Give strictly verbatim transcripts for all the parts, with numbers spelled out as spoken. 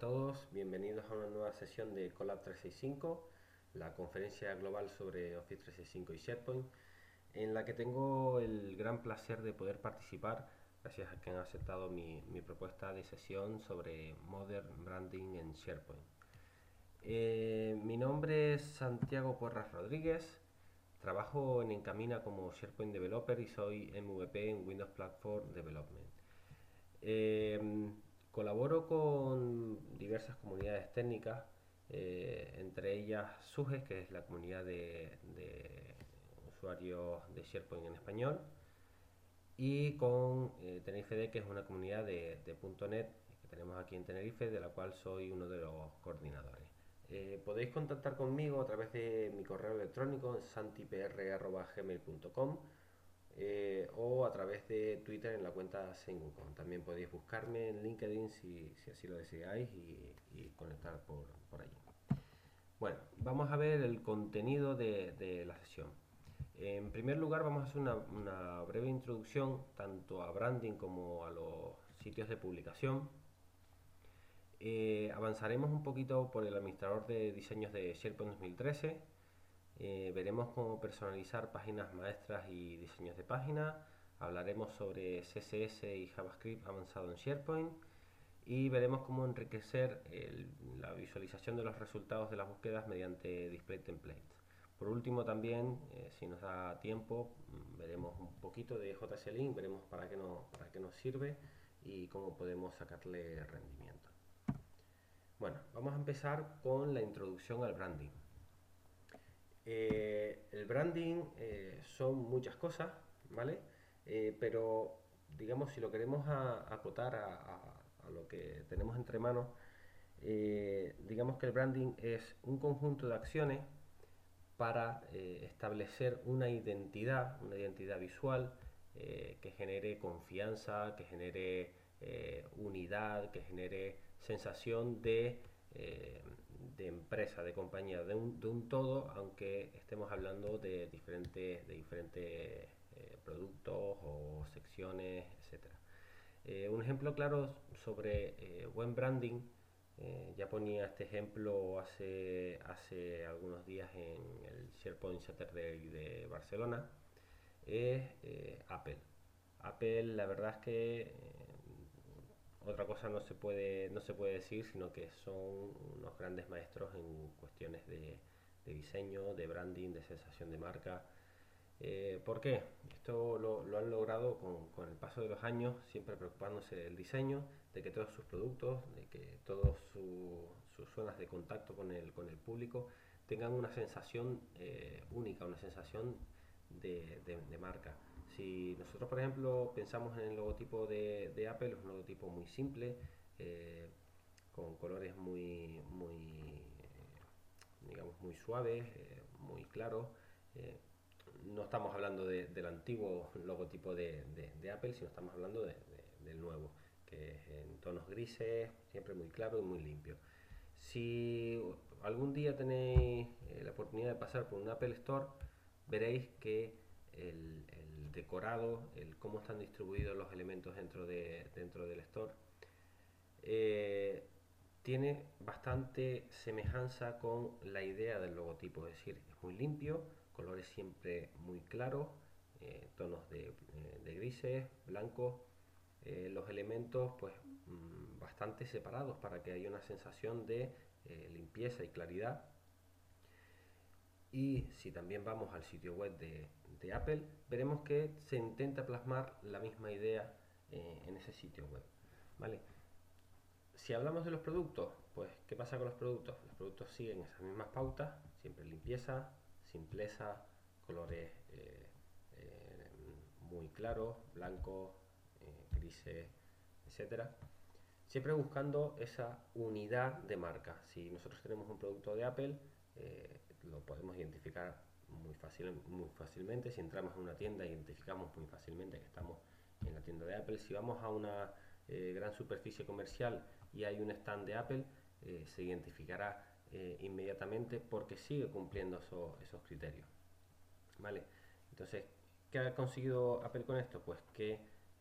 todos, bienvenidos a una nueva sesión de Colab trescientos sesenta y cinco, la conferencia global sobre Office trescientos sesenta y cinco y SharePoint, en la que tengo el gran placer de poder participar, gracias a que han aceptado mi, mi propuesta de sesión sobre Modern Branding en SharePoint. Eh, mi nombre es Santiago Porras Rodríguez, trabajo en Encamina como SharePoint Developer y soy M V P en Windows Platform Development. Eh, colaboro con diversas comunidades técnicas, eh, entre ellas SUGES, que es la comunidad de, de usuarios de SharePoint en español, y con eh, Tenerife D, que es una comunidad de, de punto net que tenemos aquí en Tenerife, de la cual soy uno de los coordinadores. Eh, podéis contactar conmigo a través de mi correo electrónico santipr arroba gmail punto com eh, o a través de Twitter en la cuenta Sengucon. También podéis buscarme en LinkedIn si, si así lo deseáis y, y conectar por, por allí. Bueno, vamos a ver el contenido de, de la sesión. En primer lugar, vamos a hacer una, una breve introducción tanto a branding como a los sitios de publicación. Eh, avanzaremos un poquito por el administrador de diseños de SharePoint dos mil trece. Eh, veremos cómo personalizar páginas maestras y diseños de página. Hablaremos sobre C S S y JavaScript avanzado en SharePoint. Y veremos cómo enriquecer el, la visualización de los resultados de las búsquedas mediante display templates. Por último, también, eh, si nos da tiempo, veremos un poquito de J S Link, veremos para qué, no, para qué nos sirve y cómo podemos sacarle rendimiento. Bueno, vamos a empezar con la introducción al branding. Eh, el branding eh, son muchas cosas, ¿vale? Eh, pero, digamos, si lo queremos a, acotar a, a, a, lo que tenemos entre manos, eh, digamos que el branding es un conjunto de acciones para eh, establecer una identidad, una identidad visual eh, que genere confianza, que genere eh, unidad, que genere sensación de, eh, de empresa, de compañía, de un, de un todo, aunque estemos hablando de diferentes, de diferentes eh, productos o secciones, etcétera. Eh, un ejemplo claro sobre eh, buen branding, eh, ya ponía este ejemplo hace, hace algunos días en el SharePoint Saturday de Barcelona, es eh, Apple. Apple, la verdad es que eh, otra cosa no se puede no se puede decir, sino que son unos grandes maestros en cuestiones de, de diseño, de branding, de sensación de marca. Eh, ¿Por qué? Esto lo, lo han logrado con, con, el paso de los años, siempre preocupándose del diseño, de que todos sus productos, de que todas su, sus zonas de contacto con el, con el público tengan una sensación eh, única, una sensación de, de, de, marca. Si nosotros, por ejemplo, pensamos en el logotipo de, de Apple, es un logotipo muy simple, eh, con colores muy, muy eh, digamos, muy suaves, eh, muy claros. Eh, no estamos hablando de, del antiguo logotipo de, de, de, Apple, sino estamos hablando de, de, del nuevo, que es en tonos grises, siempre muy claro y muy limpio. Si algún día tenéis eh, la oportunidad de pasar por un Apple Store, veréis que el, el decorado, el cómo están distribuidos los elementos dentro, de, dentro del store, eh, tiene bastante semejanza con la idea del logotipo, es decir, es muy limpio, colores siempre muy claros, eh, tonos de, eh, de grises, blancos, eh, los elementos pues mmm, bastante separados para que haya una sensación de eh, limpieza y claridad. Y si también vamos al sitio web de, de Apple, veremos que se intenta plasmar la misma idea eh, en ese sitio web, ¿vale? Si hablamos de los productos, pues ¿qué pasa con los productos? Los productos siguen esas mismas pautas, siempre limpieza, simpleza, colores eh, eh, muy claros, blancos, eh, grises, etcétera. Siempre buscando esa unidad de marca. Si nosotros tenemos un producto de Apple, eh, lo podemos identificar muy, fácil, muy fácilmente. Si entramos en una tienda, identificamos muy fácilmente que estamos en la tienda de Apple. Si vamos a una eh, gran superficie comercial y hay un stand de Apple, eh, se identificará eh, inmediatamente porque sigue cumpliendo eso, esos criterios. ¿Vale? Entonces, ¿qué ha conseguido Apple con esto? Pues que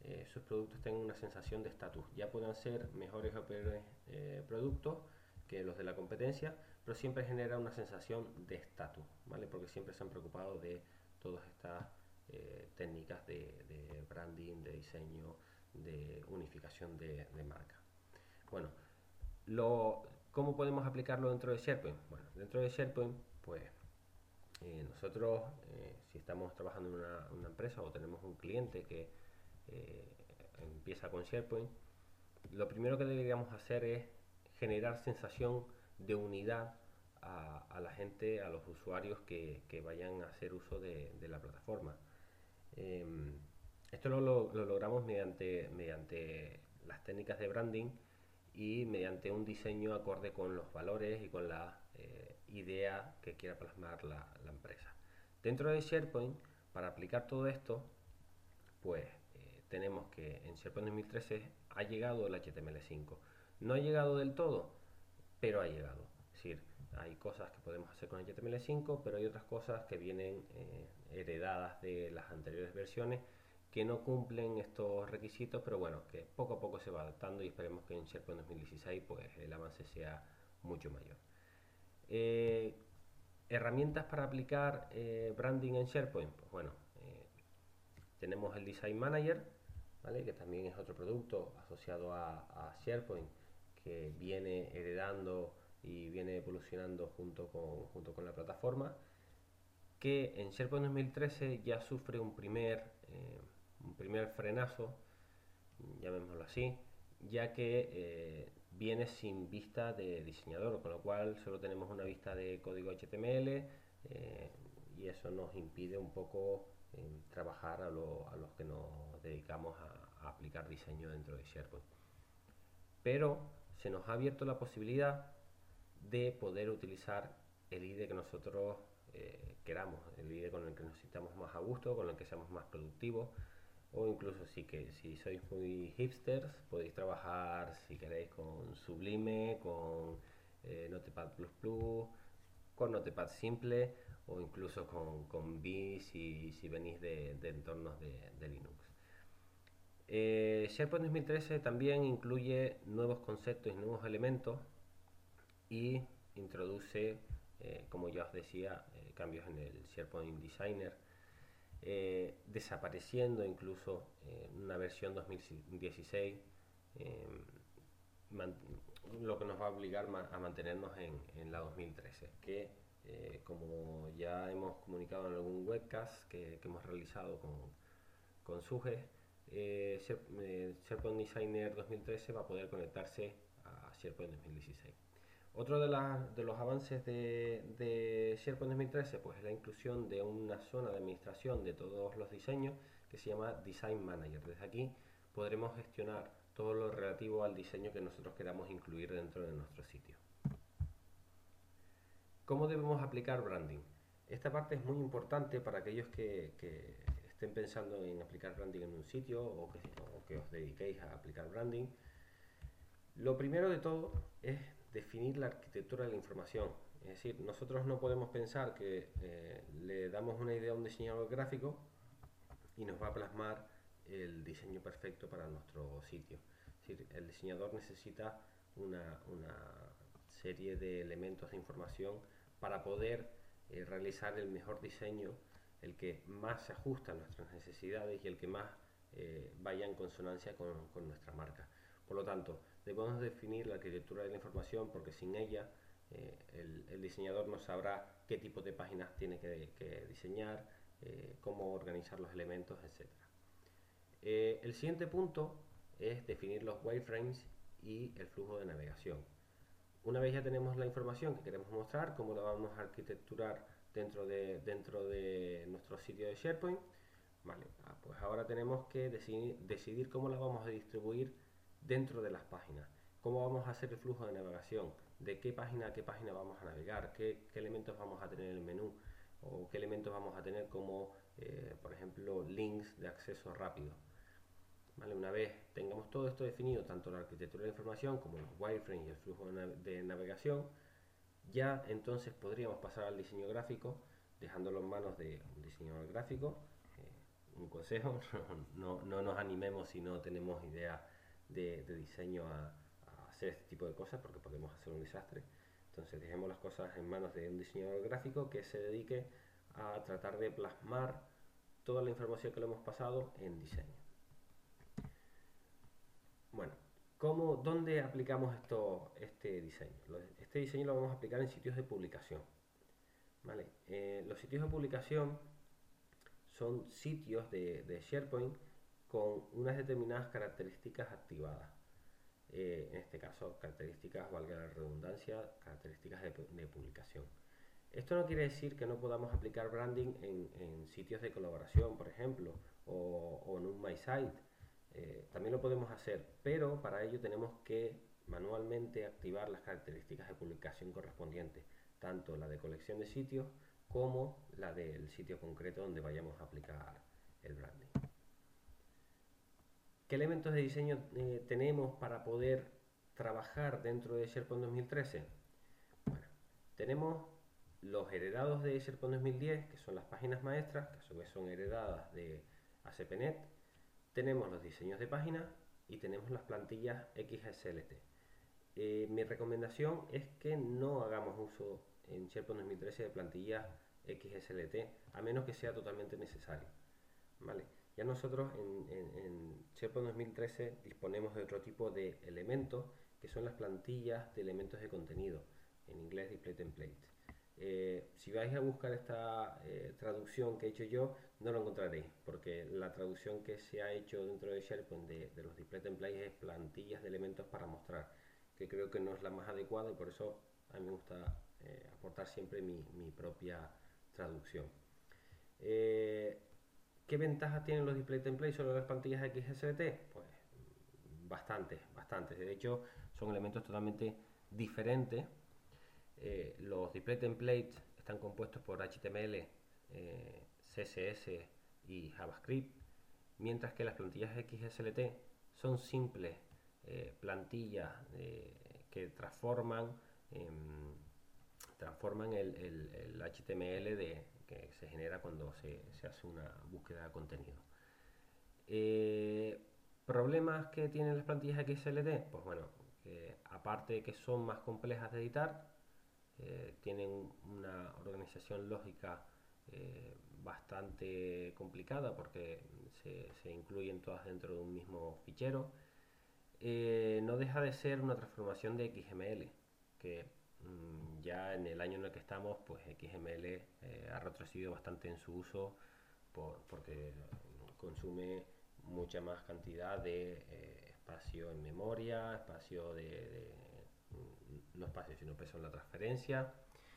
eh, sus productos tengan una sensación de estatus. Ya puedan ser mejores o peores eh, productos que los de la competencia, pero siempre genera una sensación de estatus, ¿vale? Porque siempre se han preocupado de todas estas eh, técnicas de, de branding, de diseño, de unificación de, de marca. Bueno, lo, ¿cómo podemos aplicarlo dentro de SharePoint? Bueno, dentro de SharePoint, pues eh, nosotros, eh, si estamos trabajando en una, una, empresa o tenemos un cliente que eh, empieza con SharePoint, lo primero que deberíamos hacer es generar sensación de unidad a, a la gente, a los usuarios que, que vayan a hacer uso de, de la plataforma. Eh, esto lo, lo, lo logramos mediante, mediante las técnicas de branding y mediante un diseño acorde con los valores y con la eh, idea que quiera plasmar la, la empresa. Dentro de SharePoint, para aplicar todo esto, pues eh, tenemos que en SharePoint dos mil trece ha llegado el H T M L cinco. No ha llegado del todo, pero ha llegado. Es decir, hay cosas que podemos hacer con H T M L cinco, pero hay otras cosas que vienen eh, heredadas de las anteriores versiones que no cumplen estos requisitos, pero bueno, que poco a poco se va adaptando y esperemos que en SharePoint dos mil dieciséis pues el avance sea mucho mayor. Eh, herramientas para aplicar eh, branding en SharePoint, pues bueno, eh, tenemos el Design Manager, ¿vale? Que también es otro producto asociado a, a SharePoint que viene heredando y viene evolucionando junto con, junto con la plataforma, que en SharePoint dos mil trece ya sufre un primer, eh, un primer frenazo, llamémoslo así, ya que eh, viene sin vista de diseñador, con lo cual solo tenemos una vista de código H T M L eh, y eso nos impide un poco eh, trabajar a, lo, a los que nos dedicamos a, a aplicar diseño dentro de SharePoint. Pero se nos ha abierto la posibilidad de poder utilizar el I D E que nosotros eh, queramos, el I D E con el que nos sintamos más a gusto, con el que seamos más productivos, o incluso si, que, si sois muy hipsters, podéis trabajar si queréis con Sublime, con eh, Notepad plus plus, con Notepad simple o incluso con, con V si, si venís de, de entornos de, de Linux. Eh, SharePoint dos mil trece también incluye nuevos conceptos y nuevos elementos y introduce, eh, como ya os decía, eh, cambios en el SharePoint Designer, eh, desapareciendo incluso eh, una versión dos mil dieciséis, eh, lo que nos va a obligar a mantenernos en, en la dos mil trece, que eh, como ya hemos comunicado en algún webcast que, que hemos realizado con, con Suge, eh, SharePoint Designer dos mil trece va a poder conectarse a SharePoint dos mil dieciséis. Otro de, la, de los avances de, de SharePoint dos mil trece pues, es la inclusión de una zona de administración de todos los diseños que se llama Design Manager. Desde aquí podremos gestionar todo lo relativo al diseño que nosotros queramos incluir dentro de nuestro sitio. ¿Cómo debemos aplicar branding? Esta parte es muy importante para aquellos que, que estén pensando en aplicar branding en un sitio o que, o que os dediquéis a aplicar branding. Lo primero de todo es definir la arquitectura de la información. Es decir, nosotros no podemos pensar que eh, le damos una idea a un diseñador gráfico y nos va a plasmar el diseño perfecto para nuestro sitio. Es decir, el diseñador necesita una, una serie de elementos de información para poder eh, realizar el mejor diseño, el que más se ajusta a nuestras necesidades y el que más eh, vaya en consonancia con, con nuestra marca. Por lo tanto, debemos definir la arquitectura de la información porque sin ella eh, el, el diseñador no sabrá qué tipo de páginas tiene que, que diseñar, eh, cómo organizar los elementos, etcétera. Eh, el siguiente punto es definir los wireframes y el flujo de navegación. Una vez ya tenemos la información que queremos mostrar, cómo la vamos a arquitecturar dentro de, dentro de nuestro sitio de SharePoint, vale, ah, pues ahora tenemos que decidir, decidir cómo la vamos a distribuir dentro de las páginas, cómo vamos a hacer el flujo de navegación, de qué página a qué página vamos a navegar, qué, qué elementos vamos a tener en el menú o qué elementos vamos a tener como, eh, por ejemplo, links de acceso rápido. ¿Vale? Una vez tengamos todo esto definido, tanto la arquitectura de la información como los wireframes y el flujo de, nav de navegación, ya entonces podríamos pasar al diseño gráfico, dejándolo en manos de un diseñador gráfico, eh, un consejo, no, no nos animemos si no tenemos idea de, de diseño a, a hacer este tipo de cosas, porque podemos hacer un desastre. Entonces dejemos las cosas en manos de un diseñador gráfico que se dedique a tratar de plasmar toda la información que le hemos pasado en diseño. Bueno, ¿cómo, ¿dónde aplicamos esto, este diseño? Este diseño lo vamos a aplicar en sitios de publicación. ¿Vale? Eh, los sitios de publicación son sitios de, de SharePoint con unas determinadas características activadas. Eh, en este caso, características, valga la redundancia, características de, de publicación. Esto no quiere decir que no podamos aplicar branding en, en sitios de colaboración, por ejemplo, o, o en un My Site. Eh, también lo podemos hacer, pero para ello tenemos que manualmente activar las características de publicación correspondientes, tanto la de colección de sitios como la del sitio concreto donde vayamos a aplicar el branding. ¿Qué elementos de diseño eh, tenemos para poder trabajar dentro de SharePoint dos mil trece? Bueno, tenemos los heredados de SharePoint dos mil diez, que son las páginas maestras, que a su vez son heredadas de A C P punto net. Tenemos los diseños de páginas y tenemos las plantillas X S L T. Eh, mi recomendación es que no hagamos uso en SharePoint dos mil trece de plantillas X S L T, a menos que sea totalmente necesario. ¿Vale? Ya nosotros en, en, en SharePoint dos mil trece disponemos de otro tipo de elementos, que son las plantillas de elementos de contenido, en inglés Display Template. Eh, si vais a buscar esta eh, traducción que he hecho yo, no lo encontraréis, porque la traducción que se ha hecho dentro de SharePoint de, de los Display Templates es plantillas de elementos para mostrar, que creo que no es la más adecuada y por eso a mí me gusta eh, aportar siempre mi, mi propia traducción. Eh, ¿Qué ventajas tienen los Display Templates sobre las plantillas X S L T? Pues bastantes, bastantes. De hecho, son elementos totalmente diferentes. Eh, los Display Templates están compuestos por H T M L, eh, C S S y JavaScript, mientras que las plantillas X S L T son simples eh, plantillas eh, que transforman, eh, transforman el, el, el H T M L de, que se genera cuando se, se hace una búsqueda de contenido. Eh, ¿Problemas que tienen las plantillas X S L T? Pues bueno, eh, aparte de que son más complejas de editar, eh, tienen una organización lógica eh, bastante complicada porque se, se incluyen todas dentro de un mismo fichero. Eh, no deja de ser una transformación de X M L, que mmm, ya en el año en el que estamos, pues X M L eh, ha retrocedido bastante en su uso por, porque consume mucha más cantidad de eh, espacio en memoria, espacio de, de no espacio sino peso en la transferencia.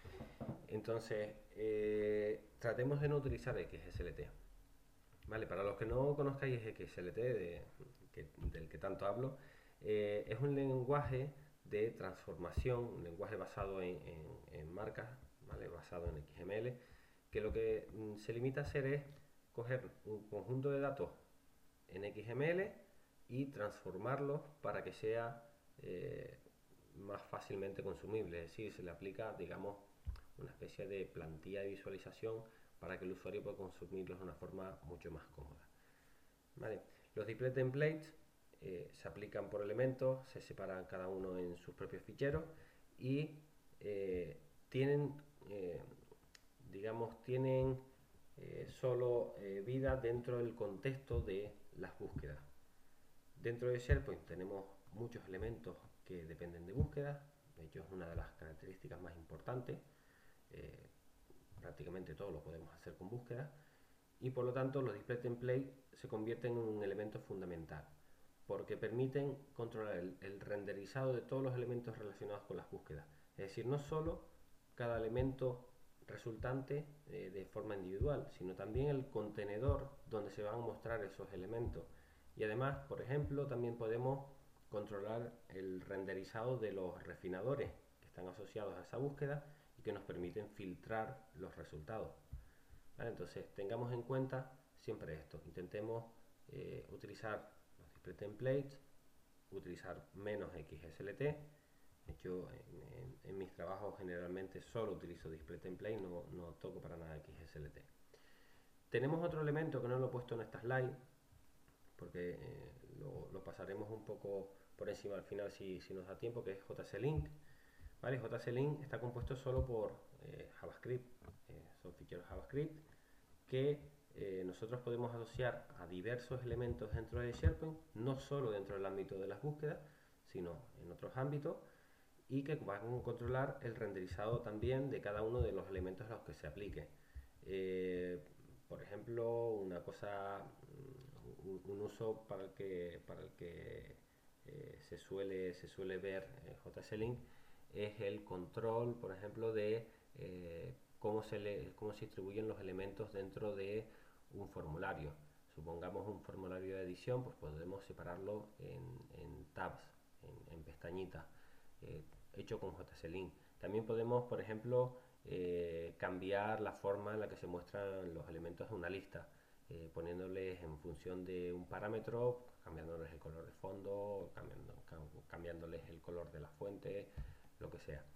Entonces eh, tratemos de no utilizar X S L T. Vale, para los que no conozcáis X S L T, de, que, del que tanto hablo, eh, es un lenguaje de transformación, un lenguaje basado en, en, en marcas, ¿vale? Basado en X M L, que lo que mm, se limita a hacer es coger un conjunto de datos en X M L y transformarlos para que sea eh, más fácilmente consumible, es decir, se le aplica, digamos, una especie de plantilla de visualización para que el usuario pueda consumirlos de una forma mucho más cómoda. ¿Vale? Los display templates eh, se aplican por elementos, se separan cada uno en sus propios ficheros y eh, tienen, eh, digamos, tienen eh, solo eh, vida dentro del contexto de las búsquedas. Dentro de SharePoint tenemos muchos elementos que dependen de búsquedas, de hecho es una de las características más importantes. Eh, prácticamente todo lo podemos hacer con búsqueda y por lo tanto los display templates se convierten en un elemento fundamental porque permiten controlar el, el renderizado de todos los elementos relacionados con las búsquedas, es decir, no solo cada elemento resultante eh, de forma individual, sino también el contenedor donde se van a mostrar esos elementos. Y además, por ejemplo, también podemos controlar el renderizado de los refinadores que están asociados a esa búsqueda y que nos permiten filtrar los resultados. ¿Vale? Entonces, tengamos en cuenta siempre esto. Intentemos eh, utilizar los display templates, utilizar menos X S L T. De hecho, en, en, en mis trabajos generalmente solo utilizo display template, no, no toco para nada X S L T. tenemos otro elemento que no lo he puesto en esta slide, porque eh, lo, lo pasaremos un poco por encima al final si, si nos da tiempo, que es jclink. ¿Vale? jclink está compuesto solo por eh, JavaScript, eh, son ficheros JavaScript que eh, nosotros podemos asociar a diversos elementos dentro de SharePoint, no solo dentro del ámbito de las búsquedas, sino en otros ámbitos, y que van a controlar el renderizado también de cada uno de los elementos a los que se aplique. Eh, por ejemplo, una cosa, un, un uso para el que, para el que eh, se, suele, se suele ver eh, jclink es el control, por ejemplo, de eh, cómo, se le, cómo se distribuyen los elementos dentro de un formulario. Supongamos un formulario de edición, pues podemos separarlo en, en tabs, en, en pestañitas, eh, hecho con jclink. También podemos, por ejemplo, eh, cambiar la forma en la que se muestran los elementos de una lista, eh, poniéndoles en función de un parámetro, cambiándoles el color de fondo, cambiando, cambiándoles el color de la fuente, lo que sea.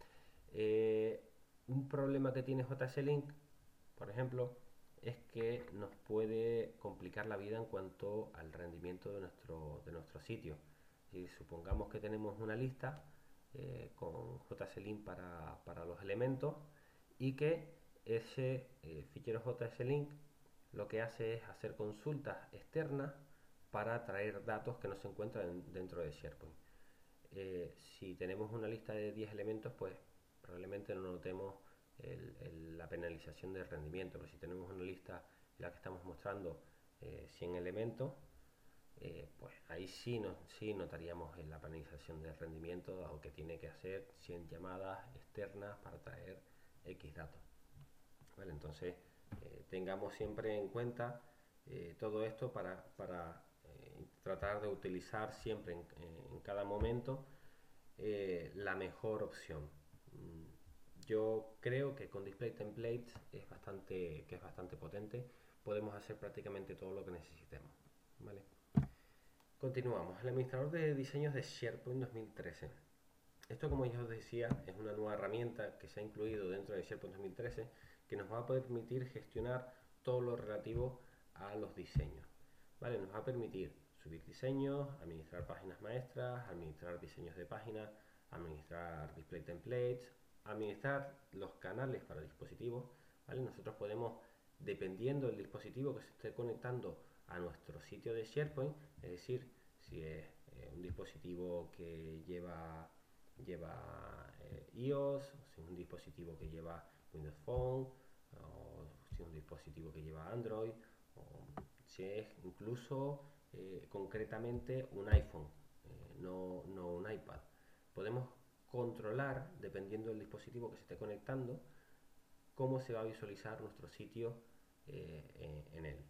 Eh, un problema que tiene jclink, por ejemplo, es que nos puede complicar la vida en cuanto al rendimiento de nuestro, de nuestro sitio. Y supongamos que tenemos una lista eh, con jclink para, para los elementos y que ese eh, fichero jclink lo que hace es hacer consultas externas para traer datos que no se encuentran dentro de SharePoint. Eh, si tenemos una lista de diez elementos, pues probablemente no notemos el, el, la penalización del rendimiento, pero si tenemos una lista en la que estamos mostrando eh, cien elementos, eh, pues ahí sí, no, sí notaríamos la penalización del rendimiento, dado que tiene que hacer cien llamadas externas para traer X datos. ¿Vale? Entonces, eh, tengamos siempre en cuenta eh, todo esto para, para eh, tratar de utilizar siempre en, en cada momento eh, la mejor opción. Yo creo que con Display Templates es bastante, que es bastante potente, podemos hacer prácticamente todo lo que necesitemos. ¿Vale? Continuamos. El administrador de diseños de SharePoint dos mil trece. Esto, como ya os decía, es una nueva herramienta que se ha incluido dentro de SharePoint dos mil trece que nos va a permitir gestionar todo lo relativo a los diseños. ¿Vale? Nos va a permitir subir diseños, administrar páginas maestras, administrar diseños de páginas, administrar display templates, administrar los canales para dispositivos. ¿Vale? Nosotros podemos, dependiendo del dispositivo que se esté conectando a nuestro sitio de SharePoint, es decir, si es eh, un dispositivo que lleva lleva eh, iOS, si es un dispositivo que lleva Windows Phone, o si es un dispositivo que lleva Android, o si es incluso eh, concretamente un iPhone, eh, no, no un iPad. Podemos controlar, dependiendo del dispositivo que se esté conectando, cómo se va a visualizar nuestro sitio eh, en él.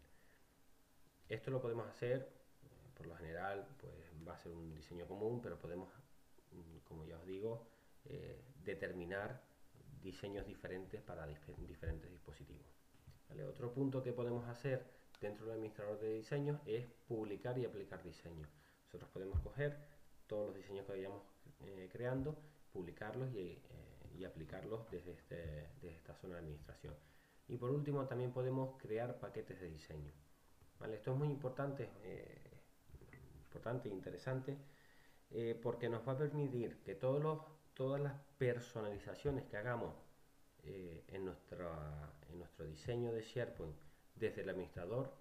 Esto lo podemos hacer, por lo general, pues va a ser un diseño común, pero podemos, como ya os digo, eh, determinar diseños diferentes para diferentes dispositivos. ¿Vale? Otro punto que podemos hacer dentro del administrador de diseños es publicar y aplicar diseños. Nosotros podemos coger todos los diseños que vayamos eh, creando, publicarlos y, eh, y aplicarlos desde, este, desde esta zona de administración. Y por último, también podemos crear paquetes de diseño. ¿Vale? Esto es muy importante, eh, importante e interesante, eh, porque nos va a permitir que todos los, todas las personalizaciones que hagamos eh, en, nuestra, en nuestro diseño de SharePoint desde el administrador,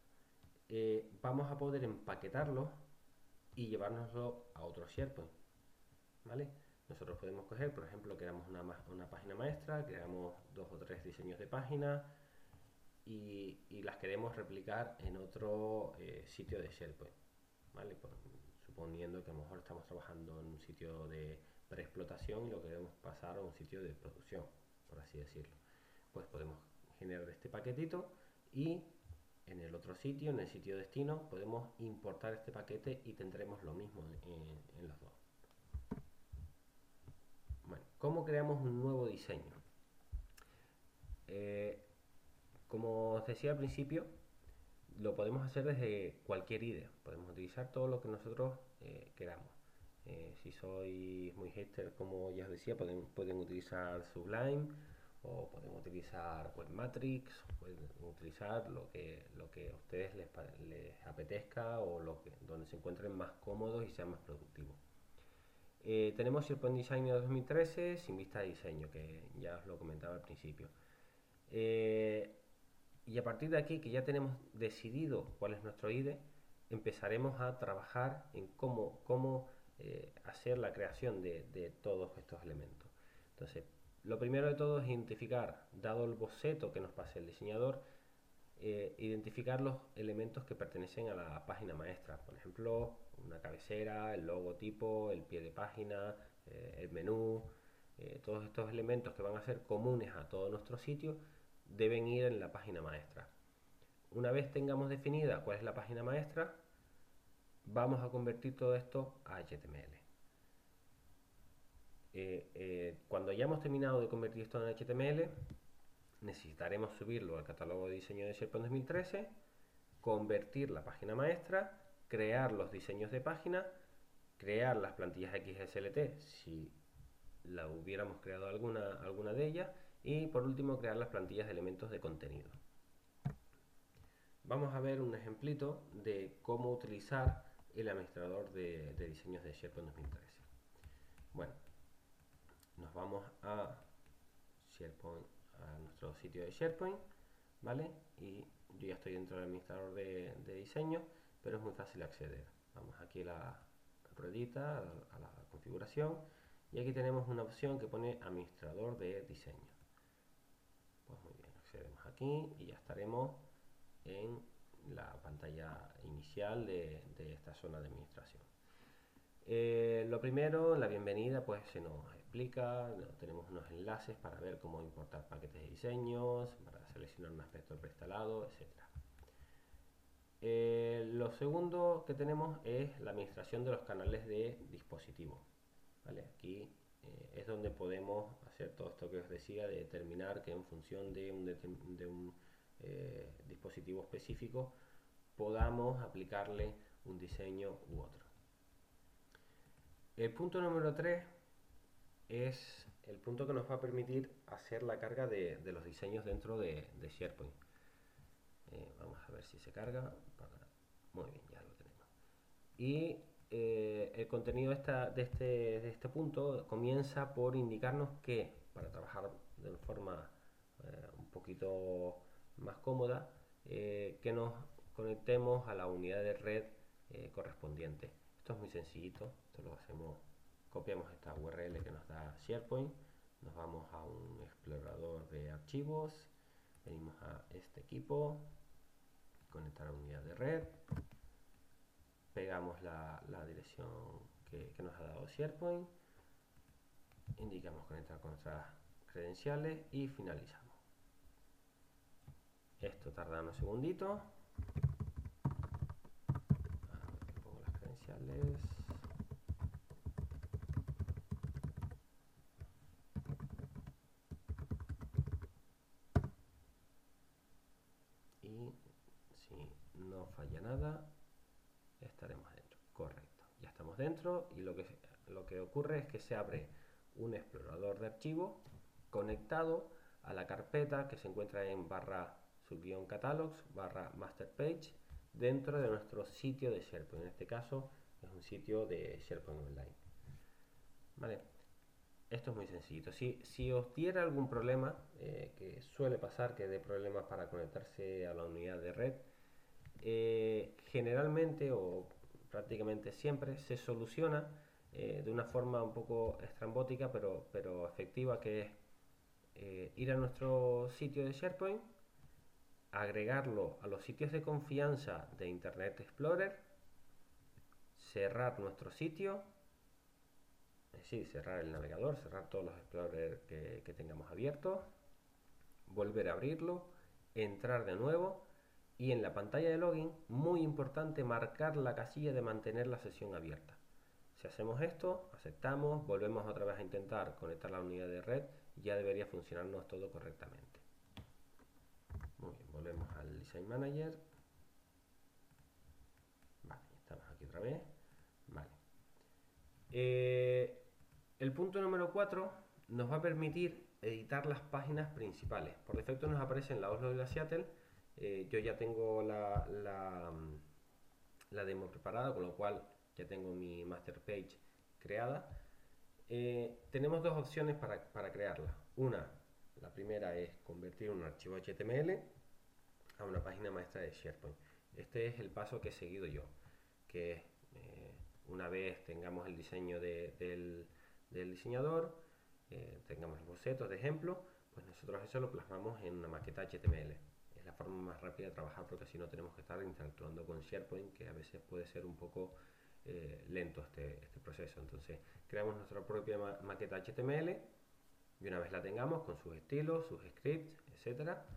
eh, vamos a poder empaquetarlos y llevárnoslo a otro SharePoint. ¿Vale? Nosotros podemos coger, por ejemplo, creamos una, una página maestra, creamos dos o tres diseños de página y, y las queremos replicar en otro eh, sitio de SharePoint. ¿Vale? Por, suponiendo que a lo mejor estamos trabajando en un sitio de preexplotación y lo queremos pasar a un sitio de producción, por así decirlo. Pues podemos generar este paquetito y en el otro sitio, en el sitio destino, podemos importar este paquete y tendremos lo mismo en, en los dos. Bueno, ¿cómo creamos un nuevo diseño? Eh, como os decía al principio, lo podemos hacer desde cualquier I D E. Podemos utilizar todo lo que nosotros eh, queramos. Eh, si sois muy hater, como ya os decía, pueden, pueden utilizar Sublime o podemos utilizar Webmatrix, pueden utilizar lo que, lo que a ustedes les, les apetezca o lo que, donde se encuentren más cómodos y sean más productivos. Eh, tenemos SharePoint Designer dos mil trece sin vista de diseño, que ya os lo comentaba al principio. Eh, y a partir de aquí, que ya tenemos decidido cuál es nuestro I D E, empezaremos a trabajar en cómo, cómo eh, hacer la creación de, de todos estos elementos. Entonces, lo primero de todo es identificar, dado el boceto que nos pase el diseñador, eh, identificar los elementos que pertenecen a la página maestra. Por ejemplo, una cabecera, el logotipo, el pie de página, eh, el menú, eh, todos estos elementos que van a ser comunes a todo nuestro sitio deben ir en la página maestra. Una vez tengamos definida cuál es la página maestra, vamos a convertir todo esto a H T M L. Eh, eh, cuando hayamos terminado de convertir esto en H T M L, necesitaremos subirlo al catálogo de diseño de SharePoint dos mil trece, convertir la página maestra, crear los diseños de página, crear las plantillas X S L T si la hubiéramos creado alguna, alguna de ellas, y por último crear las plantillas de elementos de contenido. Vamos a ver un ejemplito de cómo utilizar el administrador de, de diseños de SharePoint dos mil trece. Bueno, nos vamos a SharePoint, a nuestro sitio de SharePoint, ¿vale? Y yo ya estoy dentro del administrador de, de diseño, pero es muy fácil acceder. Vamos aquí a la ruedita, a la, a la configuración, y aquí tenemos una opción que pone administrador de diseño. Pues muy bien, accedemos aquí y ya estaremos en la pantalla inicial de, de esta zona de administración. Eh, lo primero, en la bienvenida, pues se nos explica, tenemos unos enlaces para ver cómo importar paquetes de diseños, para seleccionar un aspecto preinstalado, etcétera. Eh, lo segundo que tenemos es la administración de los canales de dispositivo. ¿Vale? Aquí eh, es donde podemos hacer todo esto que os decía, de determinar que en función de un, de un eh, dispositivo específico podamos aplicarle un diseño u otro. El punto número tres es el punto que nos va a permitir hacer la carga de, de los diseños dentro de, de SharePoint. Eh, vamos a ver si se carga. Para... Muy bien, ya lo tenemos. Y eh, el contenido de, esta, de, este, de este punto comienza por indicarnos que, para trabajar de forma eh, un poquito más cómoda, eh, que nos conectemos a la unidad de red eh, correspondiente. Esto es muy sencillito, esto lo hacemos, copiamos esta U R L que nos da SharePoint, nos vamos a un explorador de archivos, venimos a este equipo, conectar a unidad de red, pegamos la, la dirección que, que nos ha dado SharePoint, indicamos conectar con nuestras credenciales y finalizamos. Esto tarda unos segunditos. Pongo las credenciales. Y si no falla nada, estaremos dentro. Correcto. Ya estamos dentro y lo que, lo que ocurre es que se abre un explorador de archivos conectado a la carpeta que se encuentra en barra subguión catalogs barra master page dentro de nuestro sitio de SharePoint. En este caso es un sitio de SharePoint Online. ¿Vale? Esto es muy sencillo. Si, si os diera algún problema, eh, que suele pasar que dé problemas para conectarse a la unidad de red, eh, generalmente o prácticamente siempre se soluciona eh, de una forma un poco estrambótica pero, pero efectiva, que es eh, ir a nuestro sitio de SharePoint, agregarlo a los sitios de confianza de Internet Explorer, cerrar nuestro sitio, es decir, cerrar el navegador, cerrar todos los Explorer que, que tengamos abiertos, volver a abrirlo, entrar de nuevo y en la pantalla de login, muy importante, marcar la casilla de mantener la sesión abierta. Si hacemos esto, aceptamos, volvemos otra vez a intentar conectar la unidad de red y ya debería funcionarnos todo correctamente. Muy bien, volvemos al Design Manager. Vale, estamos aquí otra vez. Vale. Eh, el punto número cuatro nos va a permitir editar las páginas principales. Por defecto nos aparecen la Oslo y la Seattle. Eh, yo ya tengo la, la, la demo preparada, con lo cual ya tengo mi master page creada. Eh, tenemos dos opciones para, para crearla. Una, la primera es convertir un archivo H T M L a una página maestra de SharePoint. Este es el paso que he seguido yo, que es eh, una vez tengamos el diseño de, del, del diseñador, eh, tengamos los bocetos de ejemplo, pues nosotros eso lo plasmamos en una maqueta H T M L. Es la forma más rápida de trabajar, porque si no tenemos que estar interactuando con SharePoint, que a veces puede ser un poco eh, lento este, este proceso. Entonces creamos nuestra propia ma maqueta H T M L y una vez la tengamos con sus estilos, sus scripts, etcétera,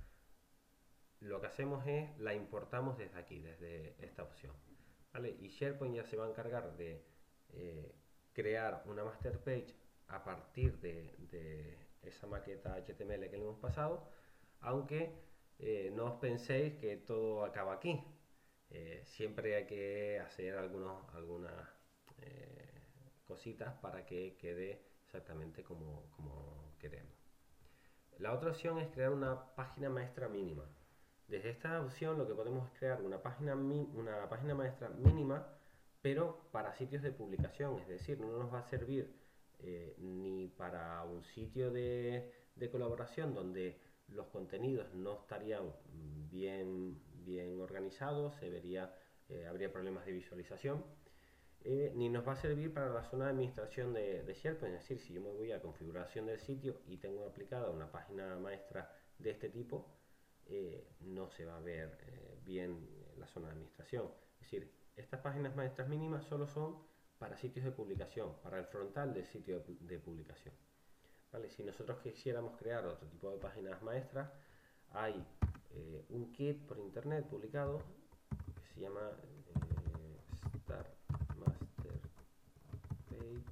lo que hacemos es la importamos desde aquí, desde esta opción, ¿vale? Y SharePoint ya se va a encargar de eh, crear una master page a partir de, de esa maqueta H T M L que le hemos pasado, aunque eh, no os penséis que todo acaba aquí. Eh, siempre hay que hacer algunos, algunas eh, cositas para que quede exactamente como, como queremos. La otra opción es crear una página maestra mínima. Desde esta opción lo que podemos es crear una página, una página maestra mínima, pero para sitios de publicación, es decir, no nos va a servir eh, ni para un sitio de, de colaboración donde los contenidos no estarían bien, bien organizados, se vería, eh, habría problemas de visualización, eh, ni nos va a servir para la zona de administración de, de SharePoint. Es decir, si yo me voy a configuración del sitio y tengo aplicada una página maestra de este tipo, eh, no se va a ver eh, bien la zona de administración. Es decir, estas páginas maestras mínimas solo son para sitios de publicación, para el frontal del sitio de, de publicación. ¿Vale? Si nosotros quisiéramos crear otro tipo de páginas maestras, hay eh, un kit por internet publicado que se llama eh, Start Master Page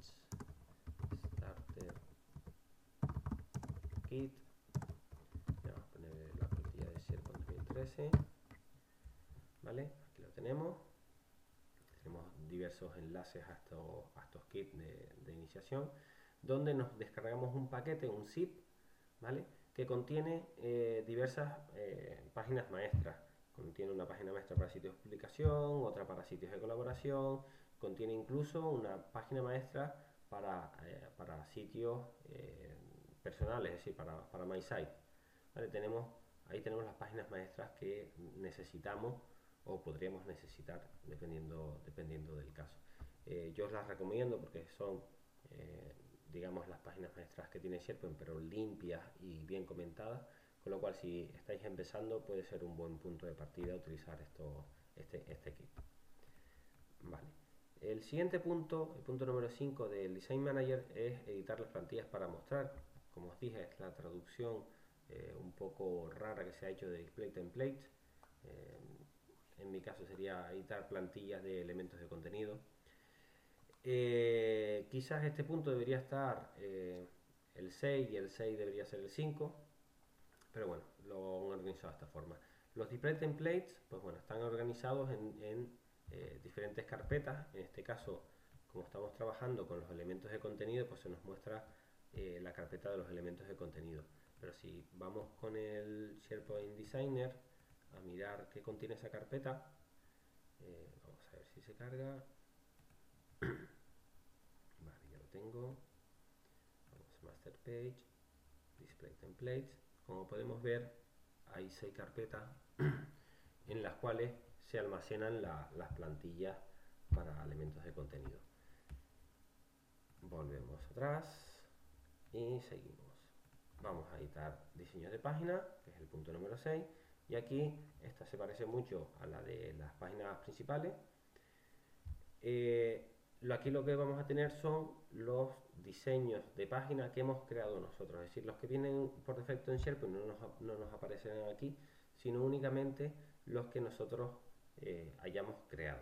Starter Kit. Vamos a poner la plantilla de SharePoint dos mil trece. ¿Vale? Aquí lo tenemos. Tenemos diversos enlaces a estos, a estos kits de, de iniciación, donde nos descargamos un paquete, un zip, ¿vale? Que contiene eh, diversas eh, páginas maestras. Contiene una página maestra para sitios de publicación, otra para sitios de colaboración, contiene incluso una página maestra para, eh, para sitios eh, personales, es decir, para, para My Site. ¿Vale? Tenemos, ahí tenemos las páginas maestras que necesitamos o podríamos necesitar dependiendo, dependiendo del caso. Eh, yo os las recomiendo porque son, eh, digamos, las páginas maestras que tiene SharePoint, pero limpias y bien comentadas, con lo cual si estáis empezando puede ser un buen punto de partida utilizar esto, este, este kit. Vale. El siguiente punto, el punto número cinco del Design Manager, es editar las plantillas para mostrar. Como os dije, es la traducción eh, un poco rara que se ha hecho de Display Templates. Eh, en mi caso sería editar plantillas de elementos de contenido. Eh, quizás este punto debería estar eh, el seis y el seis debería ser el cinco, pero bueno, lo han organizado de esta forma. Los display templates, pues bueno, están organizados en, en eh, diferentes carpetas. En este caso, como estamos trabajando con los elementos de contenido, pues se nos muestra eh, la carpeta de los elementos de contenido. Pero si vamos con el SharePoint Designer a mirar qué contiene esa carpeta, eh, vamos a ver si se carga. Vale, ya lo tengo. Vamos a Master Page, Display Templates. Como podemos ver, hay seis carpetas en las cuales se almacenan la, las plantillas para elementos de contenido. Volvemos atrás y seguimos. Vamos a editar diseños de página, que es el punto número seis, y aquí esta se parece mucho a la de las páginas principales. Eh, aquí lo que vamos a tener son los diseños de página que hemos creado nosotros, es decir, los que vienen por defecto en SharePoint no nos, no nos aparecen aquí, sino únicamente los que nosotros eh, hayamos creado.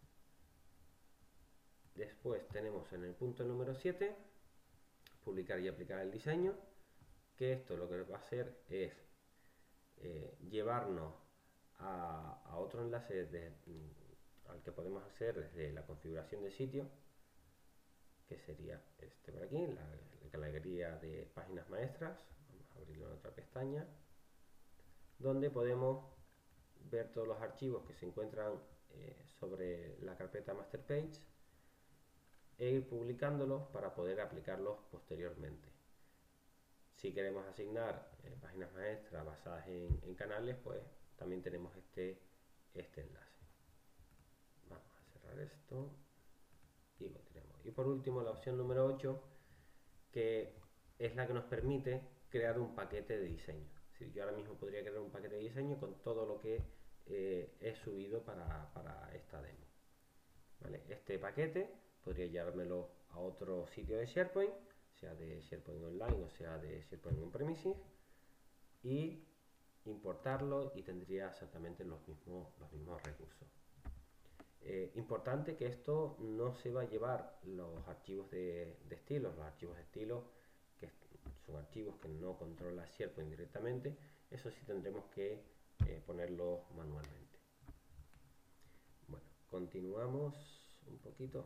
Después tenemos en el punto número siete, publicar y aplicar el diseño, que esto lo que va a hacer es eh, llevarnos a, a otro enlace de, al que podemos hacer desde la configuración del sitio, que sería este por aquí, la, galería de páginas maestras. Vamos a abrirlo en otra pestaña, donde podemos ver todos los archivos que se encuentran eh, sobre la carpeta master page e ir publicándolos para poder aplicarlos posteriormente. Si queremos asignar eh, páginas maestras basadas en, en canales, pues también tenemos este, este enlace. Vamos a cerrar esto y continuamos. Y por último, la opción número ocho, que es la que nos permite crear un paquete de diseño. Es decir, yo ahora mismo podría crear un paquete de diseño con todo lo que eh, he subido para, para esta demo. ¿Vale? Este paquete podría llevármelo a otro sitio de SharePoint, sea de SharePoint Online o sea de SharePoint On-Premises, y importarlo y tendría exactamente los mismos, los mismos recursos. Eh, importante que esto no se va a llevar los archivos de, de estilos, los archivos de estilos que son archivos que no controla SharePoint directamente, eso sí tendremos que eh, ponerlos manualmente. Bueno, continuamos un poquito.